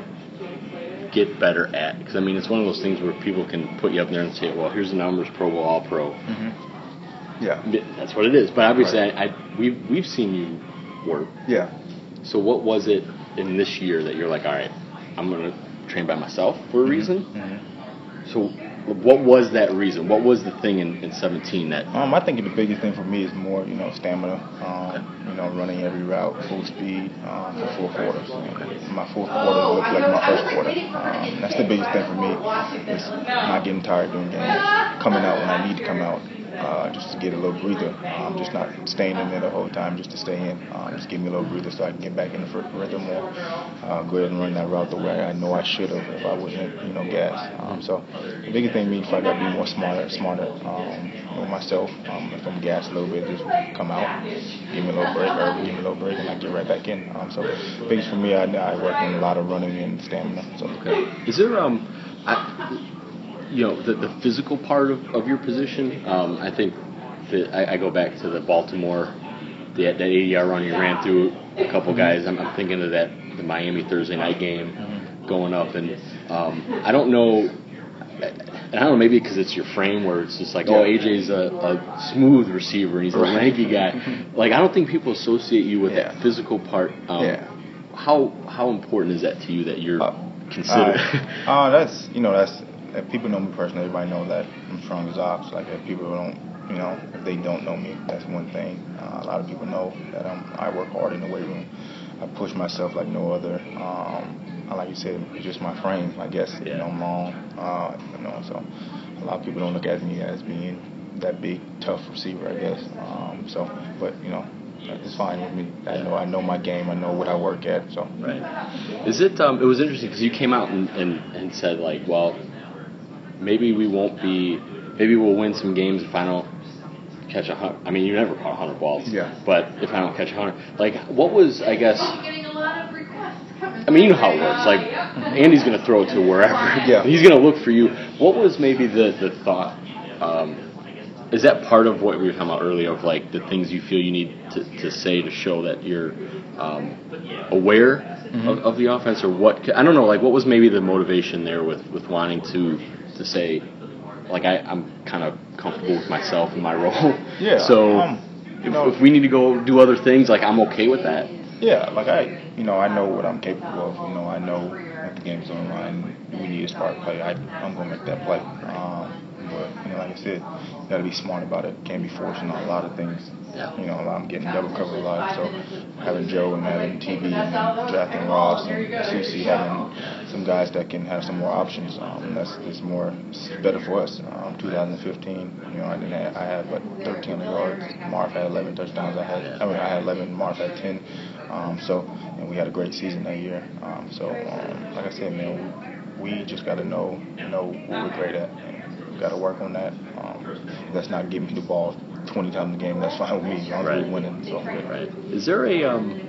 get better at? Because I mean, it's one of those things where people can put you up there and say, well, here's the numbers, Pro Bowl, All Pro. Mm-hmm. Yeah. That's what it is. But obviously, right. I, I we've, we've seen you work. Yeah. So what was it in this year that you're like, all right, I'm going to train by myself for a mm-hmm. reason? Mm-hmm. So what was that reason? What was the thing in, in seventeen that... Um, I think the biggest thing for me is more, you know, stamina. Um, okay. You know, running every route, full speed, um, for four quarters. Okay. My fourth quarter looked like my first quarter. Um, that's the biggest thing for me is not getting tired during games, coming out when I need to come out. Uh, just to get a little breather. Um, just not staying in there the whole time, just to stay in. Um, just give me a little breather so I can get back in the rhythm more. Uh, go ahead and run that route the way I know I should have if I wasn't, you know, gas. Um, so the biggest thing for me is I got to be more smarter, smarter. Um, with myself. Um, if I'm gassed a little bit, just come out, give me a little break, or give me a little break, and I get right back in. Um, so biggest for me, I, I work on a lot of running and stamina. So. Okay. Is there um, I, you know, the the physical part of, of your position? Um, I think that I, I go back to the Baltimore, the, that eighty-yard run you ran through a couple guys. I'm, I'm thinking of that the Miami Thursday night game going up, and um, I don't know. And I don't know, maybe because it's your frame where it's just like, oh, A J's a, a smooth receiver and he's a lanky guy. Like, I don't think people associate you with yeah. that physical part. Um, yeah. How how important is that to you that you're uh, considered? Uh, uh, that's you know that's if people know me personally. Everybody knows that I'm strong as ops. Like if people don't, you know, if they don't know me, that's one thing. Uh, a lot of people know that I'm, I work hard in the weight room. I push myself like no other. Um, Like you said, it's just my frame, I guess. Yeah. You know, I'm long. Uh, you know, so a lot of people don't look at me as being that big, tough receiver, I guess. Um, so, but you know, it's fine with me. I know, I know my game. I know what I work at. So. Right. Is it? Um, it was interesting because you came out and, and, and said like, well, maybe we won't be. Maybe we'll win some games if I don't catch a hundred. I mean, you never caught a hundred balls. Yeah. But if I don't catch a hundred, like, what was, I guess. I mean, you know how it works. Like, Andy's going to throw it to wherever. Yeah. He's going to look for you. What was maybe the, the thought? Um, is that part of what we were talking about earlier of, like, the things you feel you need to, to say to show that you're um, aware mm-hmm. of, of the offense? Or what? I don't know. Like, what was maybe the motivation there with, with wanting to to say, like, I, I'm kind of comfortable with myself and my role. Yeah. So um, you if, know, if we need to go do other things, like, I'm okay with that. Yeah, like I, you know, I know what I'm capable of. You know, I know if the game's on the line, we need a spark play. I, I'm gonna make that play. Um, but you know, like I said, you gotta be smart about it. Can't be forcing on a lot of things. Yeah. You know, I'm getting double covered a lot. So having Joe and having T V and then drafting Ross and Susie, having some guys that can have some more options. Um, that's it's more it's better for us. Um, twenty fifteen, you know, I didn't have, I had but thirteen yards. Marv had eleven touchdowns. I had, I mean, I had eleven. Marv had ten. Um, so, and we had a great season that year. Um, so, um, like I said, man, we, we just got to know, know what we're great at. And we got to work on that. Um, that's not giving me the ball twenty times a game. That's fine with me. As long as right. we're winning. So. Right. Is there a,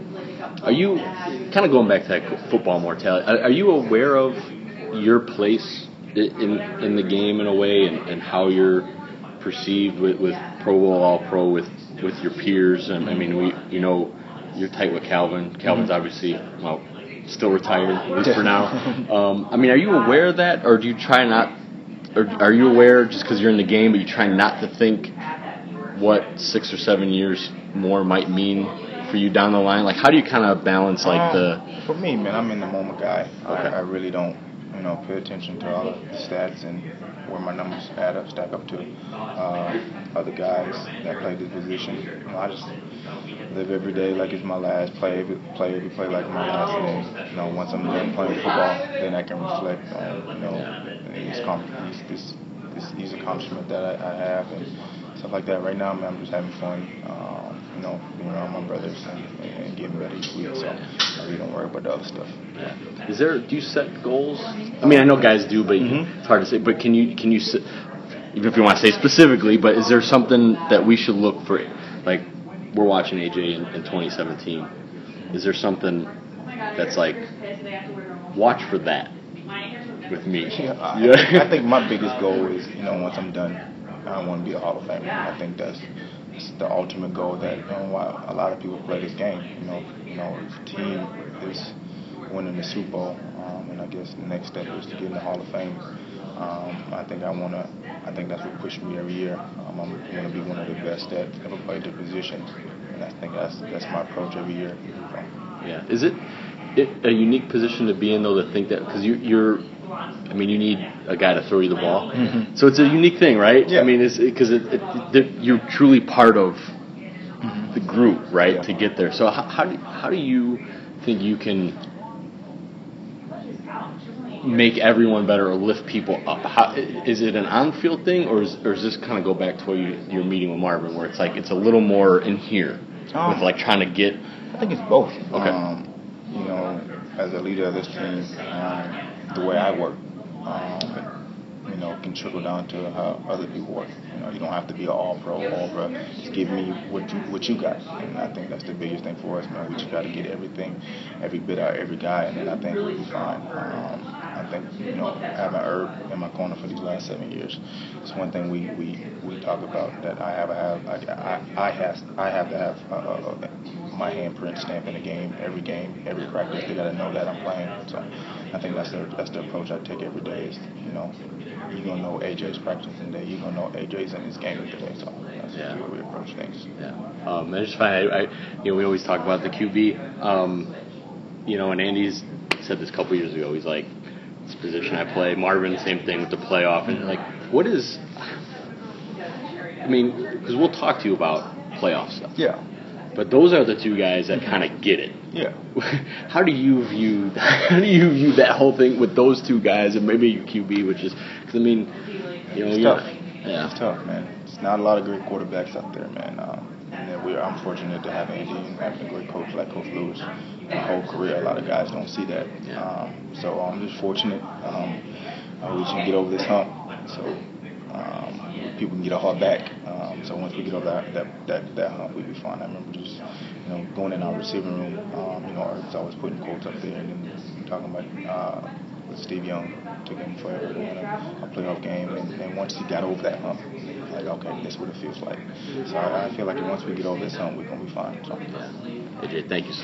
um, are you, kind of going back to that football mortality, are, are you aware of your place in in the game in a way and, and how you're perceived with, with Pro Bowl, All-Pro, with, with your peers? And I mean, we, you know, you're tight with Calvin. Calvin's obviously, well, still retired, at least for now. Um, I mean, are you aware of that, or do you try not, or are you aware just because you're in the game, but you try not to think what six or seven years more might mean for you down the line? Like, how do you kind of balance, like, um, the... For me, man, I'm in the moment guy. Okay. I, I really don't, you know, pay attention to all the stats and where my numbers add up, stack up to uh, other guys that play this position. You know, I just live every day like it's my last, play every, play every play like my last, and then, you know, once I'm done playing football, then I can reflect on, you know, these, these, this, these accomplishments that I, I have and stuff like that. Right now, man, I'm just having fun, um, you know, being around my brothers and, and getting better each week, so I really don't worry about the other stuff. Yeah. Is there, do you set goals? I mean, I know guys do, but mm-hmm. it's hard to say, but can you, can you, even if you want to say specifically, but is there something that we should look for, like, we're watching A J in, in twenty seventeen. Is there something that's like, watch for that with me? Yeah, I, yeah. I think my biggest goal is, you know, once I'm done, I want to be a Hall of Famer. I think that's, that's the ultimate goal that, you know, why a lot of people play this game. You know, you know, the team is winning the Super Bowl, um, and I guess the next step is to get in the Hall of Fame. Um, I think I want to. I think that's what pushes me every year. Um, I'm going to be one of the best that ever played the position, and I think that's that's my approach every year. So. Yeah. Is it, it a unique position to be in though to think that because you, you're, I mean, you need a guy to throw you the ball, mm-hmm. so it's a unique thing, right? Yeah. I mean, it's because it, it, it, you're truly part of mm-hmm. the group, right, yeah. to get there. So how, how do how do you think you can make everyone better or lift people up? How, is it an on-field thing, or is, or does this kind of go back to what you, you're meeting with Marvin, where it's like it's a little more in here um, with like trying to get? I think it's both. Okay. Um, you know, as a leader of this team, um, the way I work, um, you you know, can trickle down to how other people work. You know, you don't have to be an all-pro, all-pro. Just give me what you what you got, and I think that's the biggest thing for us, man. We just got to get everything, every bit out of every guy, and then I think we'll be fine. Um, I think, you know, having Herb in my corner for these last seven years, it's one thing we, we, we talk about that I have, I have, I, I, I have, I have to have uh, my handprint stamp in the game, every game, every practice. They got to know that I'm playing. So I think that's the that's the approach I take every day. Is, you know, you're gonna know A J's practicing today. You're gonna know A J's in his game today. So that's yeah. the way we approach things. Yeah. Um, I just find, I, I, you know, we always talk about the Q B. Um, you know, and Andy's said this a couple years ago. He's like, this position I play. Marvin, same thing with the playoff. And like, what is? I mean, because we'll talk to you about playoff stuff. Yeah. But those are the two guys that kind of get it. Yeah. How do you view how do you view that whole thing with those two guys and maybe your Q B, which is because I mean, you know, it's yeah, tough. Yeah. It's tough, man. It's not a lot of great quarterbacks out there, man. Um, and then we're I'm fortunate to have Andy and having a great coach like Coach Lewis. My whole career, a lot of guys don't see that. Yeah. Um, so I'm just fortunate. Um, uh, we can get over this hump. So um, people can get off our back. Um, so once we get over that that that, that hump, we'll be fine. I remember just you know going in our receiving room. Um, you know, Earth's always putting quotes up there, and then talking about uh, with Steve Young, took him forever to win a, a playoff game, and, and once he got over that hump, like okay, that's what it feels like. So I, I feel like once we get over this hump, we're gonna be fine. So. Yeah. A J, thank you so much.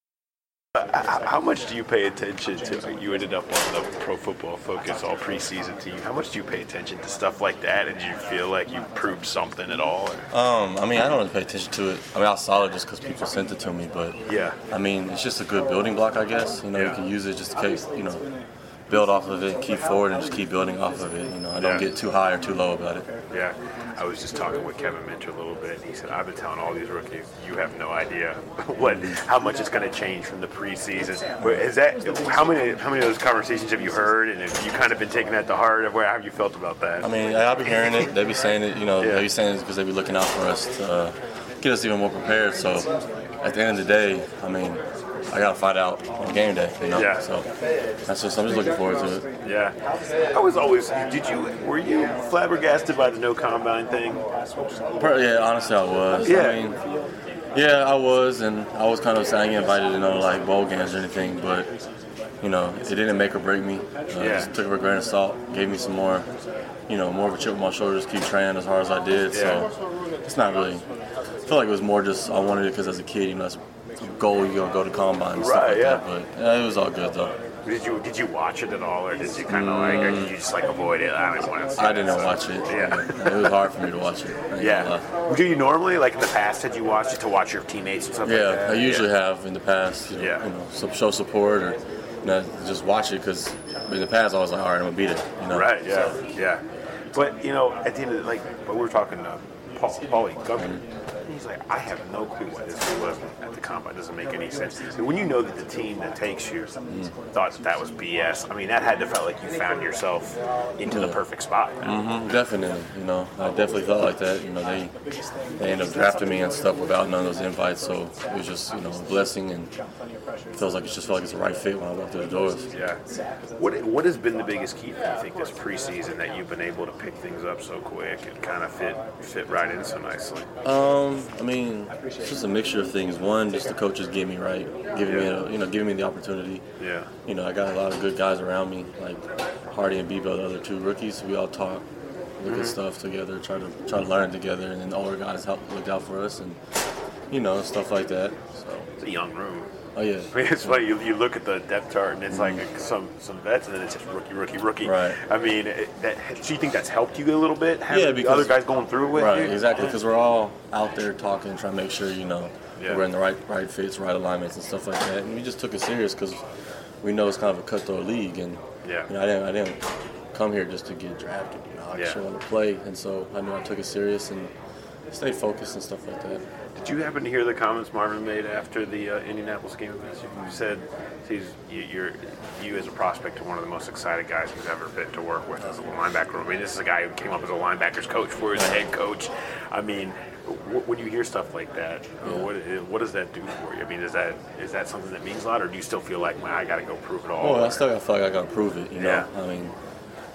Uh, how much do you pay attention to? You ended up on the Pro Football Focus all preseason team. How much do you pay attention to stuff like that? And do you feel like you proved something at all? Um, I mean, I don't really pay attention to it. I mean, I saw it just because people sent it to me. But yeah, I mean, it's just a good building block, I guess. You know, yeah. you can use it just in case, you know, build off of it, keep forward, and just keep building off of it. You know, I don't yeah. get too high or too low about it. Yeah. I was just talking with Kevin Minter a little bit, and he said, I've been telling all these rookies, you have no idea what, how much it's going to change from the preseason. But is that, how many how many of those conversations have you heard, and have you kind of been taking that to heart? How have you felt about that? I mean, I'll be hearing it. They be saying it, you know, yeah. they be saying it because they be looking out for us to uh, get us even more prepared. So at the end of the day, I mean, I gotta find out on game day, you know. Yeah. So that's just I'm just looking forward to it. Yeah. I was always. Did you? Were you flabbergasted by the no combine thing? Yeah, honestly, I was. Yeah. I mean, yeah, I was, and I was kind of saying invited to no like bowl games or anything, but you know, it didn't make or break me. Uh, Yeah. Just took it with a grain of salt. Gave me some more, you know, more of a chip on my shoulders. Keep training as hard as I did. Yeah. So it's not really. I feel like it was more just I wanted it because as a kid, you know, that's a goal. You gonna go to combine and stuff Right, like yeah. that. But yeah, it was all good though. Did you did you watch it at all, or did you kind of like, or did you just like avoid it? I didn't want to. See I didn't it, so. watch it. Yeah. It was hard for me to watch it. I ain't gonna lie. Yeah. Do you normally, like in the past, had you watched it to watch your teammates and stuff Yeah, like that? I usually yeah. have in the past. You know, Yeah. you know, so show support or you know, just watch it because in the past I was like, all right, I'm gonna beat it. You know. Right. Yeah. So, Yeah. But you know, at the end of the, like, but we were talking to Paul, Paulie Gunther. He's like, I have no clue why this guy wasn't at the combine. It doesn't make any sense. And when you know that the team that takes you mm. thought that, that was B S, I mean, that had to felt like you found yourself into yeah. the perfect spot. Mm-hmm, definitely, you know, I definitely felt like that. You know, they they ended up drafting me and stuff without none of those invites, so it was just you know a blessing, and it feels like it just felt like it's the right fit when I walked through the doors. Yeah. What what has been the biggest key, do you think, this preseason that you've been able to pick things up so quick and kind of fit fit right in so nicely? Um, I mean, it's just a mixture of things. One, just the coaches get me right, giving me a, you know giving me the opportunity. Yeah. You know, I got a lot of good guys around me, like Hardy and Bebo, the other two rookies. We all talk, look mm-hmm. at stuff together, try to try to learn together, and then the older guys help look out for us, and you know stuff like that. So it's a young room. Oh yeah. I mean, it's funny. You, you look at the depth chart, and it's mm-hmm. like some some vets, and then it's just rookie, rookie, rookie. Right. I mean, it, that, do you think that's helped you a little bit? Having Yeah, because other guys going through it with right, you? exactly. Because we're all out there talking, trying to make sure you know yeah. we're in the right right fits, right alignments, and stuff like that. And we just took it serious because we know it's kind of a cutthroat league, and yeah. you know, I didn't I didn't come here just to get drafted. You know, I yeah. just want to play, and so I knew I took it serious and stayed focused and stuff like that. Did you happen to hear the comments Marvin made after the uh, Indianapolis game? You said he's you, you're you as a prospect are one of the most excited guys he's ever been to work with as a linebacker. I mean, this is a guy who came up as a linebackers coach for his head coach. I mean, w- when you hear stuff like that, yeah. what what does that do for you? I mean, is that is that something that means a lot, or do you still feel like, man, I got to go prove it all? Well, I still feel like I got to prove it. You know, yeah. I mean,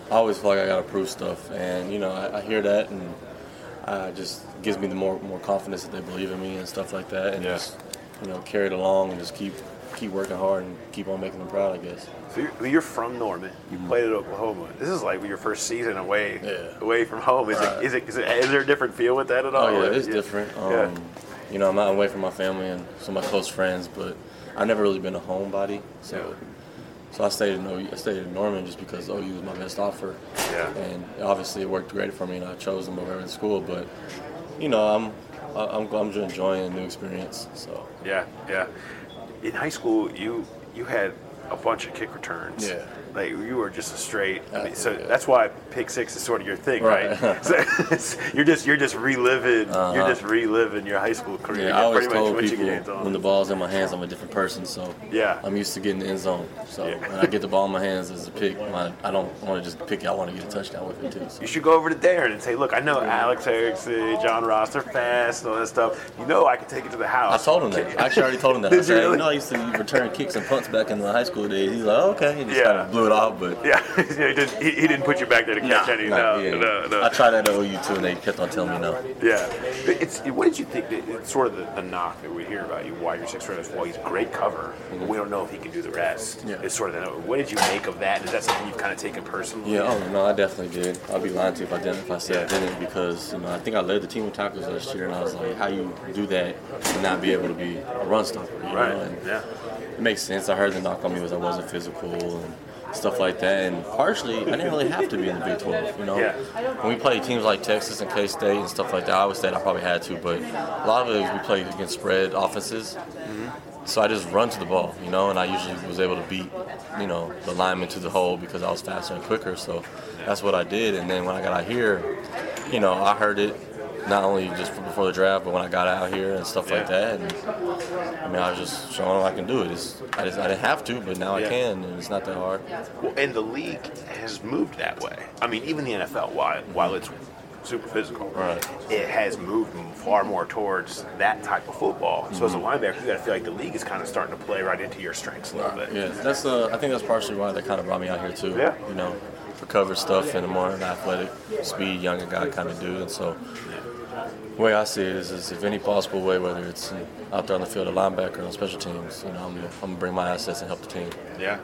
I always feel like I got to prove stuff. And, you know, I, I hear that, and uh, just gives me the more more confidence that they believe in me and stuff like that. And yeah. just, you know, carry it along and just keep keep working hard and keep on making them proud, I guess. So you're, you're from Norman. You mm-hmm. played at Oklahoma. This is like your first season away yeah. away from home. Is, right. it, is, it, is it is there a different feel with that at all? Oh, yeah, it's yeah. different. Um, yeah. You know, I'm not away from my family and some of my close friends, but I've never really been a homebody. So yeah. so I stayed in O U, I stayed in Norman just because O U was my best offer. Yeah. And obviously it worked great for me, and I chose them over in school. But, you know, I'm I'm I'm just enjoying a new experience. So yeah, yeah. In high school, you you had a bunch of kick returns. Yeah. Like you were just a straight. I mean, so yeah. that's why pick six is sort of your thing, right? right? So you're just you're just reliving uh-huh. you're just reliving your high school career. Yeah, I always pretty told much people when the ball's in my hands, I'm a different person. So yeah, I'm used to getting the end zone. So yeah. when I get the ball in my hands as a pick, my, I don't want to just pick it. I want to get a touchdown with it too. So. You should go over to Darren and say, "Look, I know Alex Erickson, John Ross, they're fast and all that stuff. You know, I can take it to the house." I told him that. I actually already told him that. I said, really? "You know, I used to return kicks and punts back in the high school days." He's like, oh, "Okay," and just yeah. kind of blew it off. But yeah, he didn't. He, he didn't put you back there to catch nah, any. Nah, no, yeah, no, no. I tried that at O U too, and they kept on telling me no. Yeah. It's. What did you think? That it's sort of the, the knock that we hear about you. Why you're six runners? Well, he's great cover, mm-hmm. but we don't know if he can do the rest. Yeah. It's sort of the. What did you make of that? Is that something you've kind of taken personally? Yeah. Oh no, I definitely did. I'd be lying to you if I didn't. If I said yeah. I didn't, because you know I think I led the team with tackles last year, and I was like, how you do that and not be able to be a run stopper? You right. know? And yeah. It makes sense. I heard the knock on me was I wasn't physical and stuff like that, and partially I didn't really have to be in the Big twelve. You know, yeah. when we play teams like Texas and K-State and stuff like that, I always said I probably had to, but a lot of it is we play against spread offenses. Mm-hmm. So I just run to the ball, you know, and I usually was able to beat, you know, the lineman to the hole because I was faster and quicker. So that's what I did, and then when I got out here, you know, I heard it. Not only just before the draft, but when I got out here and stuff yeah. like that. And, I mean, I was just showing them I can do it. It's, I, just, I didn't have to, but now yeah. I can, and it's not that hard. Well, and the league has moved that way. I mean, even the N F L, while, while it's super physical, right. it has moved far more towards that type of football. So mm-hmm. as a linebacker, you got to feel like the league is kind of starting to play right into your strengths a little bit. Yeah, that's. Uh, I think that's partially why they kind of brought me out here too. Yeah. You know, for cover stuff and a more athletic, speed, younger guy kind of dude, and so. The way I see it is, is if any possible way, whether it's out there on the field, a linebacker, or on special teams, you know, I'm, I'm gonna bring my assets and help the team. Yeah.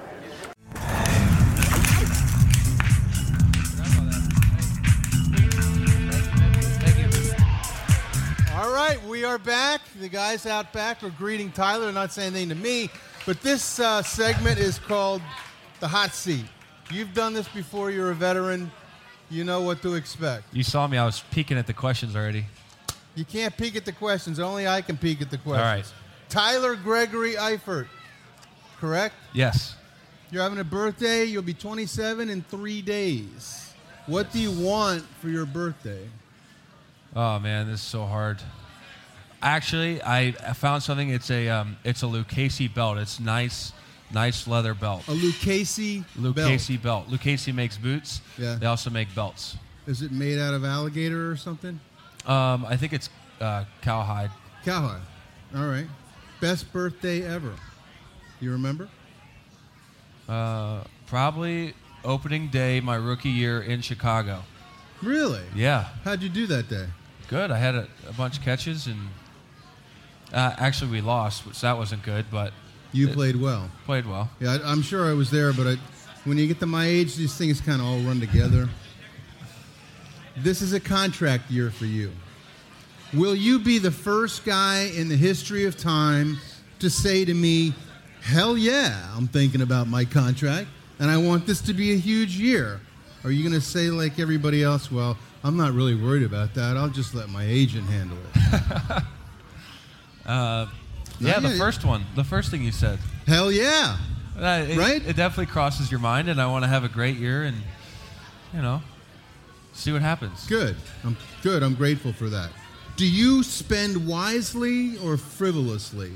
All right, we are back. The guys out back are greeting Tyler, not saying anything to me, but this uh, segment is called the hot seat. You've done this before. You're a veteran. You know what to expect. You saw me. I was peeking at the questions already. You can't peek at the questions. Only I can peek at the questions. All right. Tyler Gregory Eifert, correct? Yes. You're having a birthday. You'll be twenty-seven in three days. What do you want for your birthday? Oh, man, this is so hard. Actually, I found something. It's a um, it's a Lucchese belt. It's nice, nice leather belt. A Lucchese belt. Lucchese belt. Lucchese makes boots. Yeah. They also make belts. Is it made out of alligator or something? Um, I think it's uh, cowhide. Cowhide. All right. Best birthday ever. You remember? Uh, probably opening day my rookie year in Chicago. Really? Yeah. How'd you do that day? Good. I had a, a bunch of catches, and uh, actually we lost, so that wasn't good. But you played well. Played well. Yeah, I, I'm sure I was there, but I, when you get to my age, these things kind of all run together. This is a contract year for you. Will you be the first guy in the history of time to say to me, hell yeah, I'm thinking about my contract, and I want this to be a huge year? Or are you going to say like everybody else, well, I'm not really worried about that. I'll just let my agent handle it. uh, yeah, the first one. The first thing you said. Hell yeah. Uh, it, right? It definitely crosses your mind, and I want to have a great year and, you know, see what happens. Good. I'm good. I'm grateful for that. Do you spend wisely or frivolously?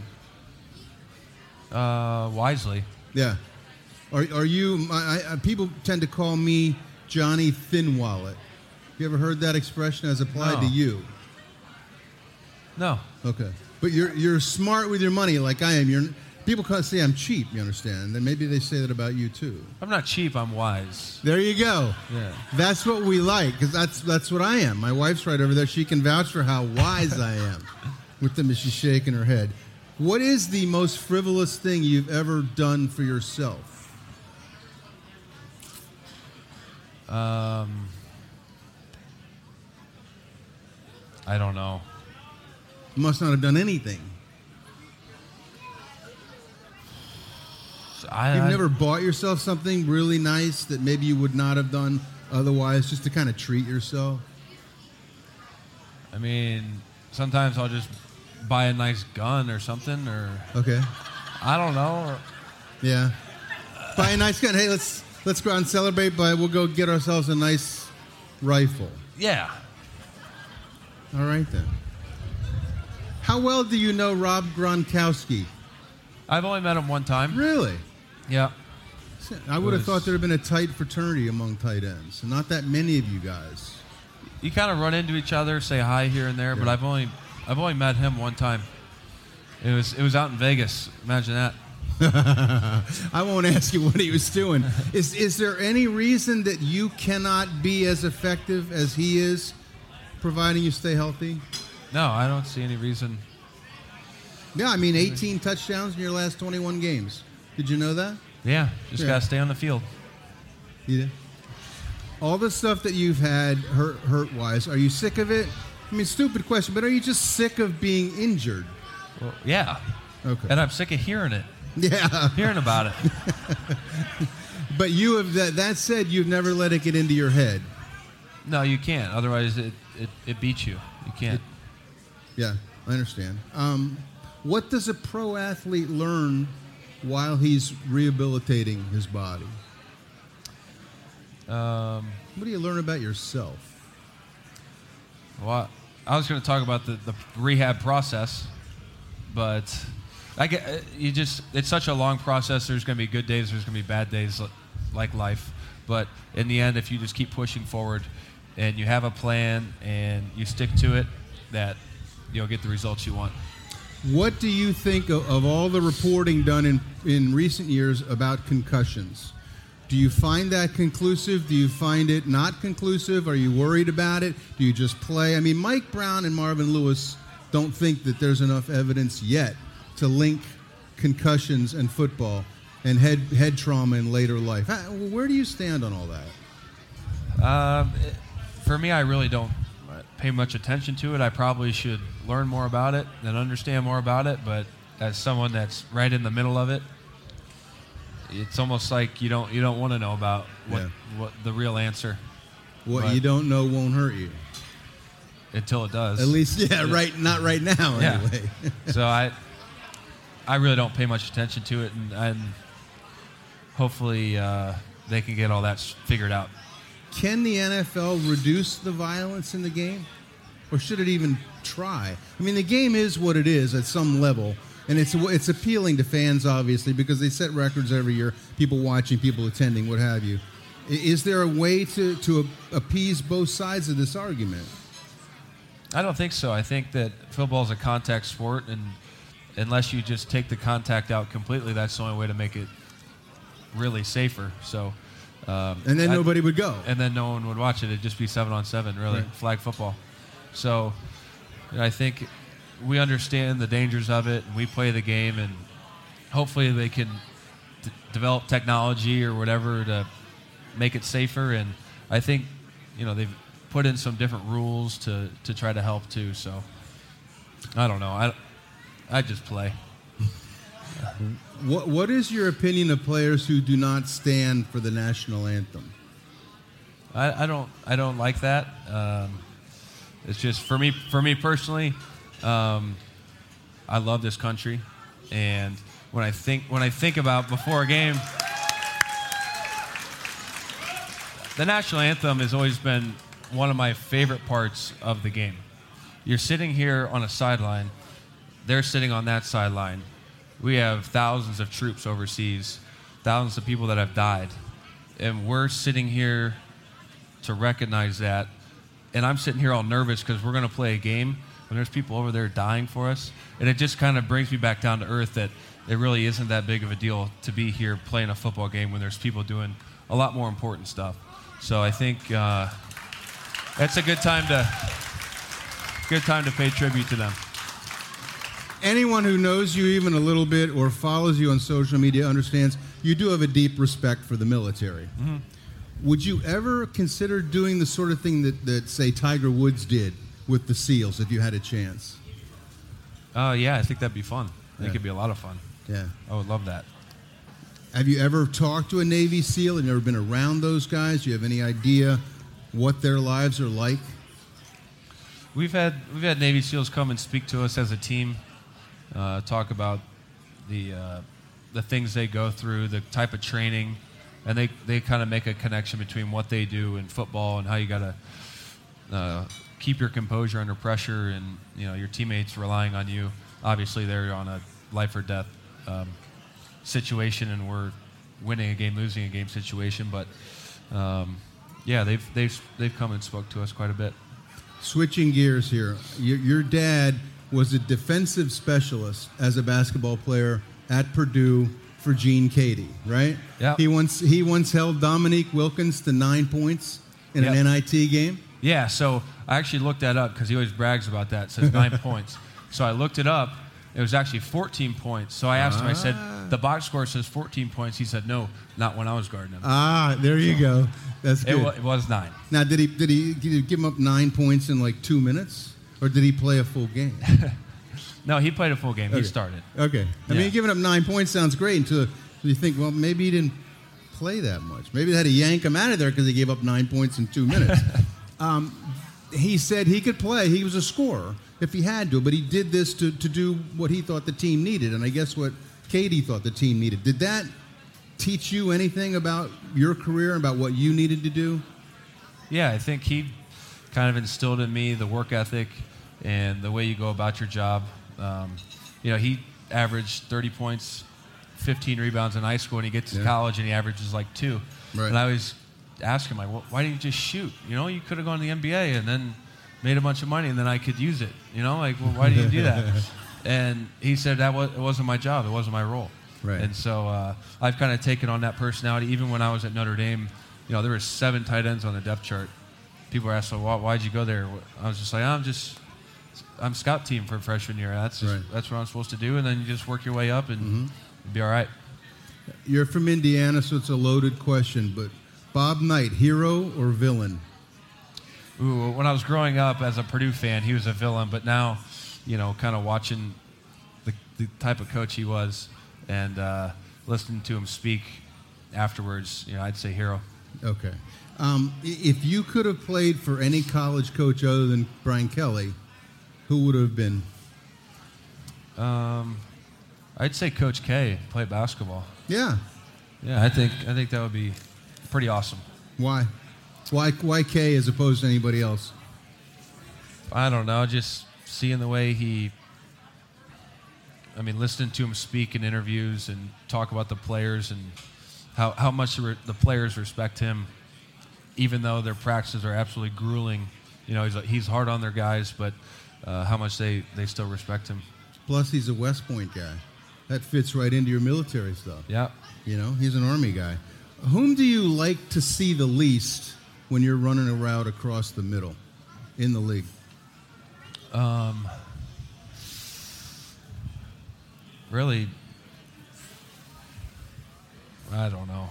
Uh, wisely. Yeah. Are are you? I, I, people tend to call me Johnny Thin Wallet. You ever heard that expression as applied No. to you? No. Okay. But you're you're smart with your money, like I am. You're People can't say I'm cheap, you understand? Then maybe they say that about you, too. I'm not cheap. I'm wise. There you go. Yeah. That's what we like, because that's, that's what I am. My wife's right over there. She can vouch for how wise I am. With them as she's shaking her head. What is the most frivolous thing you've ever done for yourself? Um, I don't know. You must not have done anything. I, You've I, never bought yourself something really nice that maybe you would not have done otherwise, just to kind of treat yourself? I mean, sometimes I'll just buy a nice gun or something, or Okay. I don't know. Or, Yeah. Buy a nice gun. Hey, let's let's go out and celebrate, but we'll go get ourselves a nice rifle. yeah. All right, then. How well do you know Rob Gronkowski? I've only met him one time. Really? Yeah. I would have Was- thought there would have been a tight fraternity among tight ends. Not that many of you guys. You kind of run into each other, say hi here and there, but Yeah. I've only I've only met him one time. It was it was out in Vegas. Imagine that. I won't ask you what he was doing. Is is there any reason that you cannot be as effective as he is, providing you stay healthy? No, I don't see any reason. Yeah, I mean, eighteen touchdowns in your last twenty-one games. Did you know that? Yeah, just Yeah. gotta stay on the field. You did? All the stuff that you've had hurt hurt wise, are you sick of it? I mean, stupid question, but are you just sick of being injured? Well, yeah. Okay. And I'm sick of hearing it. Yeah. Hearing about it. But you have that. That said, you've never let it get into your head. No, you can't. Otherwise, it, it, it beats you. You can't. Yeah, I understand. Um, what does a pro athlete learn while he's rehabilitating his body? Um, What do you learn about yourself? well, I was going to talk about the, the rehab process, but I get you just it's such a long process. There's going to be good days. There's going to be bad days, li- like life. But in the end, if you just keep pushing forward and you have a plan and you stick to it, that you'll get the results you want. What do you think of, of all the reporting done in, in recent years about concussions? Do you find that conclusive? Do you find it not conclusive? Are you worried about it? Do you just play? I mean, Mike Brown and Marvin Lewis don't think that there's enough evidence yet to link concussions and football and head head trauma in later life. How, where do you stand on all that? Um, it, for me, I really don't pay much attention to it. I probably should learn more about it and understand more about it, but as someone that's right in the middle of it, it's almost like you don't you don't want to know about what, Yeah. what the real answer. What But you don't know won't hurt you. until it does. At least, yeah, right. Not right now, Yeah. anyway. So I I really don't pay much attention to it, and, and hopefully uh, they can get all that s- figured out. Can the N F L reduce the violence in the game? Or should it even try? I mean, the game is what it is at some level, and it's it's appealing to fans, obviously, because they set records every year, people watching, people attending, what have you. I- Is there a way to, to a- appease both sides of this argument? I don't think so. I think that football is a contact sport, and unless you just take the contact out completely, that's the only way to make it really safer. So, um, And then I- nobody would go. and then no one would watch it. It'd just be seven on seven, really, Right. flag football. So, you know, I think we understand the dangers of it, and we play the game, and hopefully they can d- develop technology or whatever to make it safer. And I think, you know, they've put in some different rules to, to try to help too. So, I don't know. I, I just play. What What is your opinion of players who do not stand for the national anthem? I, I don't I don't like that. Um, it's just for me for me personally. Um, I love this country, and when I think when I think about before a game, the national anthem has always been one of my favorite parts of the game. You're sitting here on a sideline, they're sitting on that sideline. We have thousands of troops overseas, thousands of people that have died, and we're sitting here to recognize that. And I'm sitting here all nervous because we're going to play a game when there's people over there dying for us. And it just kind of brings me back down to earth that it really isn't that big of a deal to be here playing a football game when there's people doing a lot more important stuff. So I think uh, that's a good time to good time to pay tribute to them. Anyone who knows you even a little bit or follows you on social media understands you do have a deep respect for the military. Mm-hmm. Would you ever consider doing the sort of thing that, that, say, Tiger Woods did with the SEALs if you had a chance? Uh, yeah, I think that'd be fun. I think Yeah. it'd be a lot of fun. Yeah. I would love that. Have you ever talked to a Navy SEAL? Have you ever been around those guys? Do you have any idea what their lives are like? We've had we've had Navy SEALs come and speak to us as a team, uh, talk about the uh, the things they go through, the type of training, and they, they kind of make a connection between what they do in football and how you got to uh, keep your composure under pressure, and you know your teammates relying on you. Obviously, they're on a life or death um, situation, and we're winning a game, losing a game situation. But um, yeah, they've they've they've come and spoke to us quite a bit. Switching gears here, your, your dad was a defensive specialist as a basketball player at Purdue for Gene Cady, right? Yeah. He once he once held Dominique Wilkins to nine points in Yep. an N I T game. Yeah, so I actually looked that up because he always brags about that. It says nine points. So I looked it up. It was actually fourteen points. So I asked him, I said, the box score says fourteen points. He said, no, not when I was guarding him. Ah, there you go. That's It, good. wa- it was nine. Now, did he did he, did he give him up nine points in like two minutes, or did he play a full game? No, he played a full game. He Okay. started. Okay. I Yeah. mean, giving up nine points sounds great until you think, well, maybe he didn't play that much. Maybe they had to yank him out of there because he gave up nine points in two minutes. um, he said he could play. He was a scorer if he had to, but he did this to, to do what he thought the team needed, and I guess what Katie thought the team needed. Did that teach you anything about your career, about what you needed to do? Yeah, I think he kind of instilled in me the work ethic and the way you go about your job. Um, you know, he averaged thirty points, fifteen rebounds in high school, and he gets to Yeah. college and he averages like two. Right. And I always ask him, like, "Wh- why didn't you just shoot? You know, you could have gone to the N B A and then made a bunch of money, and then I could use it. You know, like, well, why do you do that?" And he said that was, it wasn't my job. It wasn't my role. Right. And so uh, I've kind of taken on that personality. Even when I was at Notre Dame, you know, there were seven tight ends on the depth chart. People were asking, why, why'd you go there? I was just like, I'm just, I'm scout team for freshman year. That's just, Right. that's what I'm supposed to do. And then you just work your way up and Mm-hmm. you'll be all right. You're from Indiana, so it's a loaded question, but Bob Knight, hero or villain? Ooh, when I was growing up as a Purdue fan, he was a villain. But now, you know, kind of watching the, the type of coach he was and uh, listening to him speak afterwards, you know, I'd say hero. Okay. Um, i- if you could have played for any college coach other than Brian Kelly, who would it have been? Um, I'd say Coach K, play basketball. Yeah. Yeah, I think I think that would be pretty awesome. Why? Why? Why K as opposed to anybody else? I don't know, just seeing the way he, I mean, listening to him speak in interviews and talk about the players and how, how much the, re- the players respect him, even though their practices are absolutely grueling. You know, he's, he's hard on their guys, but uh, how much they, they still respect him. Plus, he's a West Point guy. That fits right into your military stuff. Yeah. You know, he's an Army guy. Whom do you like to see the least when you're running a route across the middle in the league? Um, really, I don't know.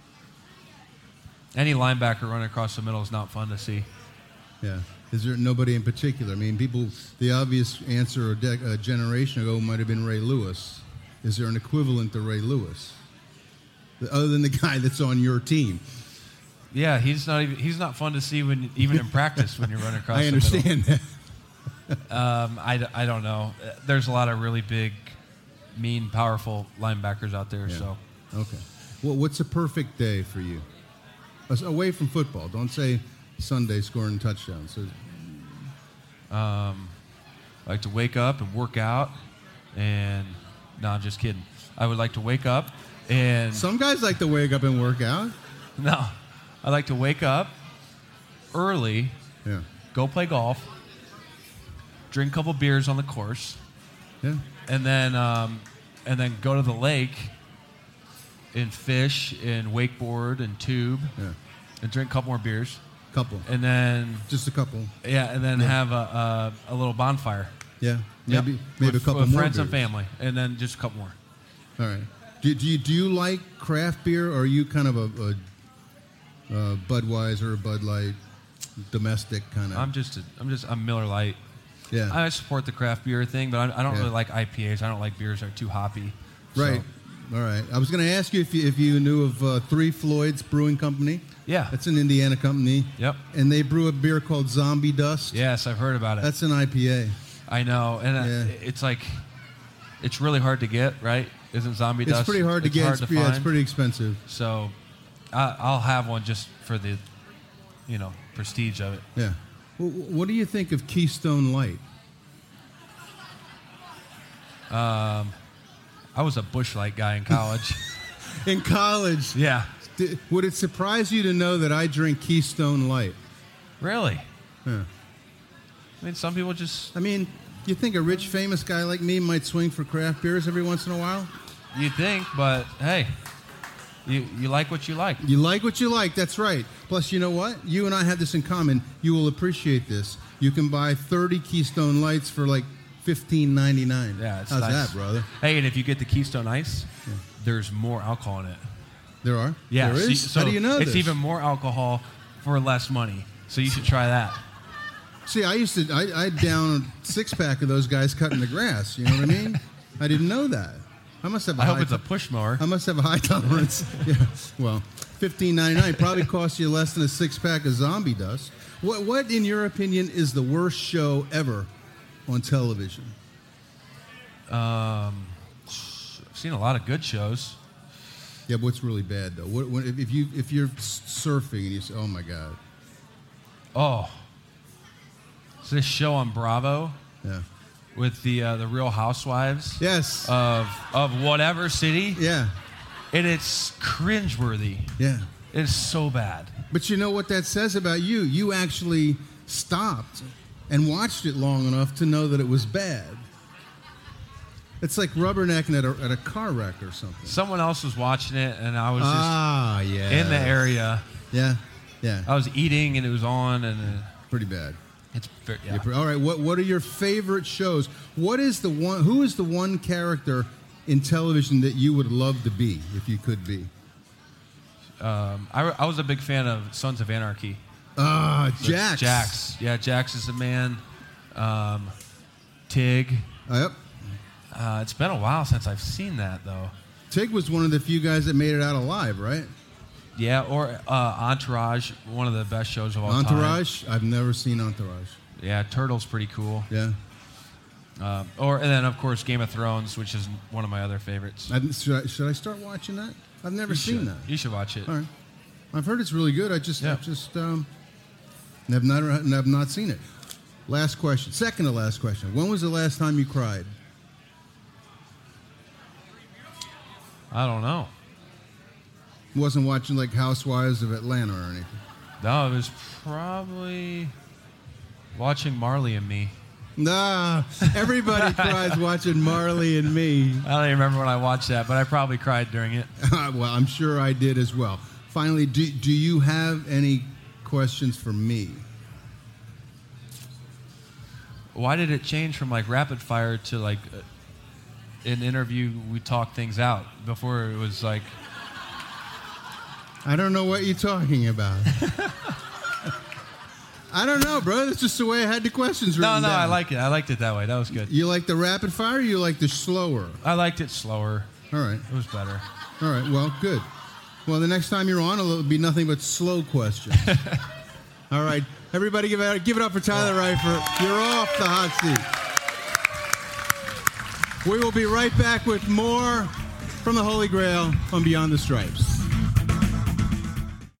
Any linebacker running across the middle is not fun to see. Yeah. Is there nobody in particular? I mean, people, the obvious answer a, dec- a generation ago might have been Ray Lewis. Is there an equivalent to Ray Lewis? Other than the guy that's on your team. Yeah, he's not even, he's not fun to see when even in practice when you're running across I the understand middle. um, I, d- I don't know. Uh, There's a lot of really big, mean, powerful linebackers out there. Yeah. So Okay. Well, what's a perfect day for you? As- Away from football. Don't say Sunday scoring touchdowns. So, Um, I like to wake up and work out, and no, I'm just kidding. I would like to wake up and some guys like to wake up and work out. no, I like to wake up early, Yeah. go play golf, drink a couple beers on the course. Yeah. And then um, and then go to the lake and fish and wakeboard and tube. Yeah. And drink a couple more beers. Couple. And then Just a couple. yeah, and then Yeah. have a, a a little bonfire. Yeah. Yep. Maybe maybe with, a couple with more friends and beers. family, and then just a couple more. All right. Do, do you do you like craft beer, or are you kind of a, a, a Budweiser, Bud Light, domestic kind of? I'm just a, I'm just a Miller Lite. Yeah. I support the craft beer thing, but I, I don't Yeah. really like I P As. I don't like beers that are too hoppy. Right. So, All right. I was going to ask you if you if you knew of uh, Three Floyds Brewing Company. Yeah. That's an Indiana company. Yep. And they brew a beer called Zombie Dust. Yes, I've heard about it. That's an I P A. I know, and uh, Yeah. it's like it's really hard to get, right? Isn't Zombie It's Dust? pretty hard to it's get. Hard it's, to yeah, find. it's pretty expensive. So, I, I'll have one just for the, you know, prestige of it. Yeah. Well, what do you think of Keystone Light? Um, I was a Busch Light guy in college. In college? Yeah. D- would it surprise you to know that I drink Keystone Light? Really? Yeah. I mean, some people just. I mean, you think a rich, famous guy like me might swing for craft beers every once in a while? You think, but hey, you you like what you like. You like what you like, that's right. Plus, you know what? You and I have this in common. You will appreciate this. You can buy thirty Keystone Lights for like fifteen ninety-nine. Yeah, it's How's nice. that, brother? Hey, and if you get the Keystone Ice, there's more alcohol in it. There are? Yeah. There see- is? so How do you know It's this? even more alcohol for less money. So you should try that. See, I used to, I, I'd down a six-pack of those guys cutting the grass. You know what I mean? I didn't know that. I must have a I high hope it's a to- push mower. I must have a high tolerance. Yeah. Well, fifteen ninety-nine probably costs you less than a six-pack of Zombie Dust. What, what, in your opinion, is the worst show ever on television? Um, I've seen a lot of good shows. Yeah, but what's really bad though? What, what, if you if you're surfing and you say, "Oh my God," Oh, it's this show on Bravo yeah, with the uh, the Real Housewives yes, of of whatever city, yeah, and it's cringeworthy. yeah. It's so bad. But you know what that says about you? You actually stopped and watched it long enough to know that it was bad. It's like rubbernecking at a, at a car wreck or something. Someone else was watching it, and I was just Ah, yeah. in the area. Yeah, yeah. I was eating, and it was on, and uh, Pretty bad. it's very, yeah. Yeah, pre- all right. What What are your favorite shows? What is the one? Who is the one character in television that you would love to be if you could be? Um, I, I was a big fan of Sons of Anarchy. Ah, With Jax. Jax. Yeah, Jax is the man. Um, Tig. Uh, yep. Uh, it's been a while since I've seen that, though. Tig was one of the few guys that made it out alive, right? Yeah, or uh, Entourage, one of the best shows of all time. Entourage? I've never seen Entourage. Yeah, Turtle's pretty cool. Yeah. Um, or and then of course Game of Thrones, which is one of my other favorites. I, should, I, should I start watching that? I've never You seen should. that. You should watch it. All right. I've heard it's really good. I just, Yeah. I've just, um, have not, have not seen it. Last question. Second to last question. When was the last time you cried? I don't know. Wasn't watching like Housewives of Atlanta or anything. No, it was probably watching Marley and Me. Nah, everybody cries watching Marley and Me. I don't even remember when I watched that, but I probably cried during it. Well, I'm sure I did as well. Finally, do, do you have any questions for me? Why did it change from like rapid fire to like uh, an interview? We talk things out. Before it was like, I don't know what you're talking about. I don't know, bro. That's just the way I had the questions no, written no, down. I like it. I liked it that way. That was good. You like the rapid fire or you like the slower? I liked it slower. All right. It was better. All right. Well, good. Well, the next time you're on, it'll be nothing but slow questions. All right. Everybody give it, give it up for Tyler Reifert. You're off the hot seat. We will be right back with more from the Holy Grail on Beyond the Stripes.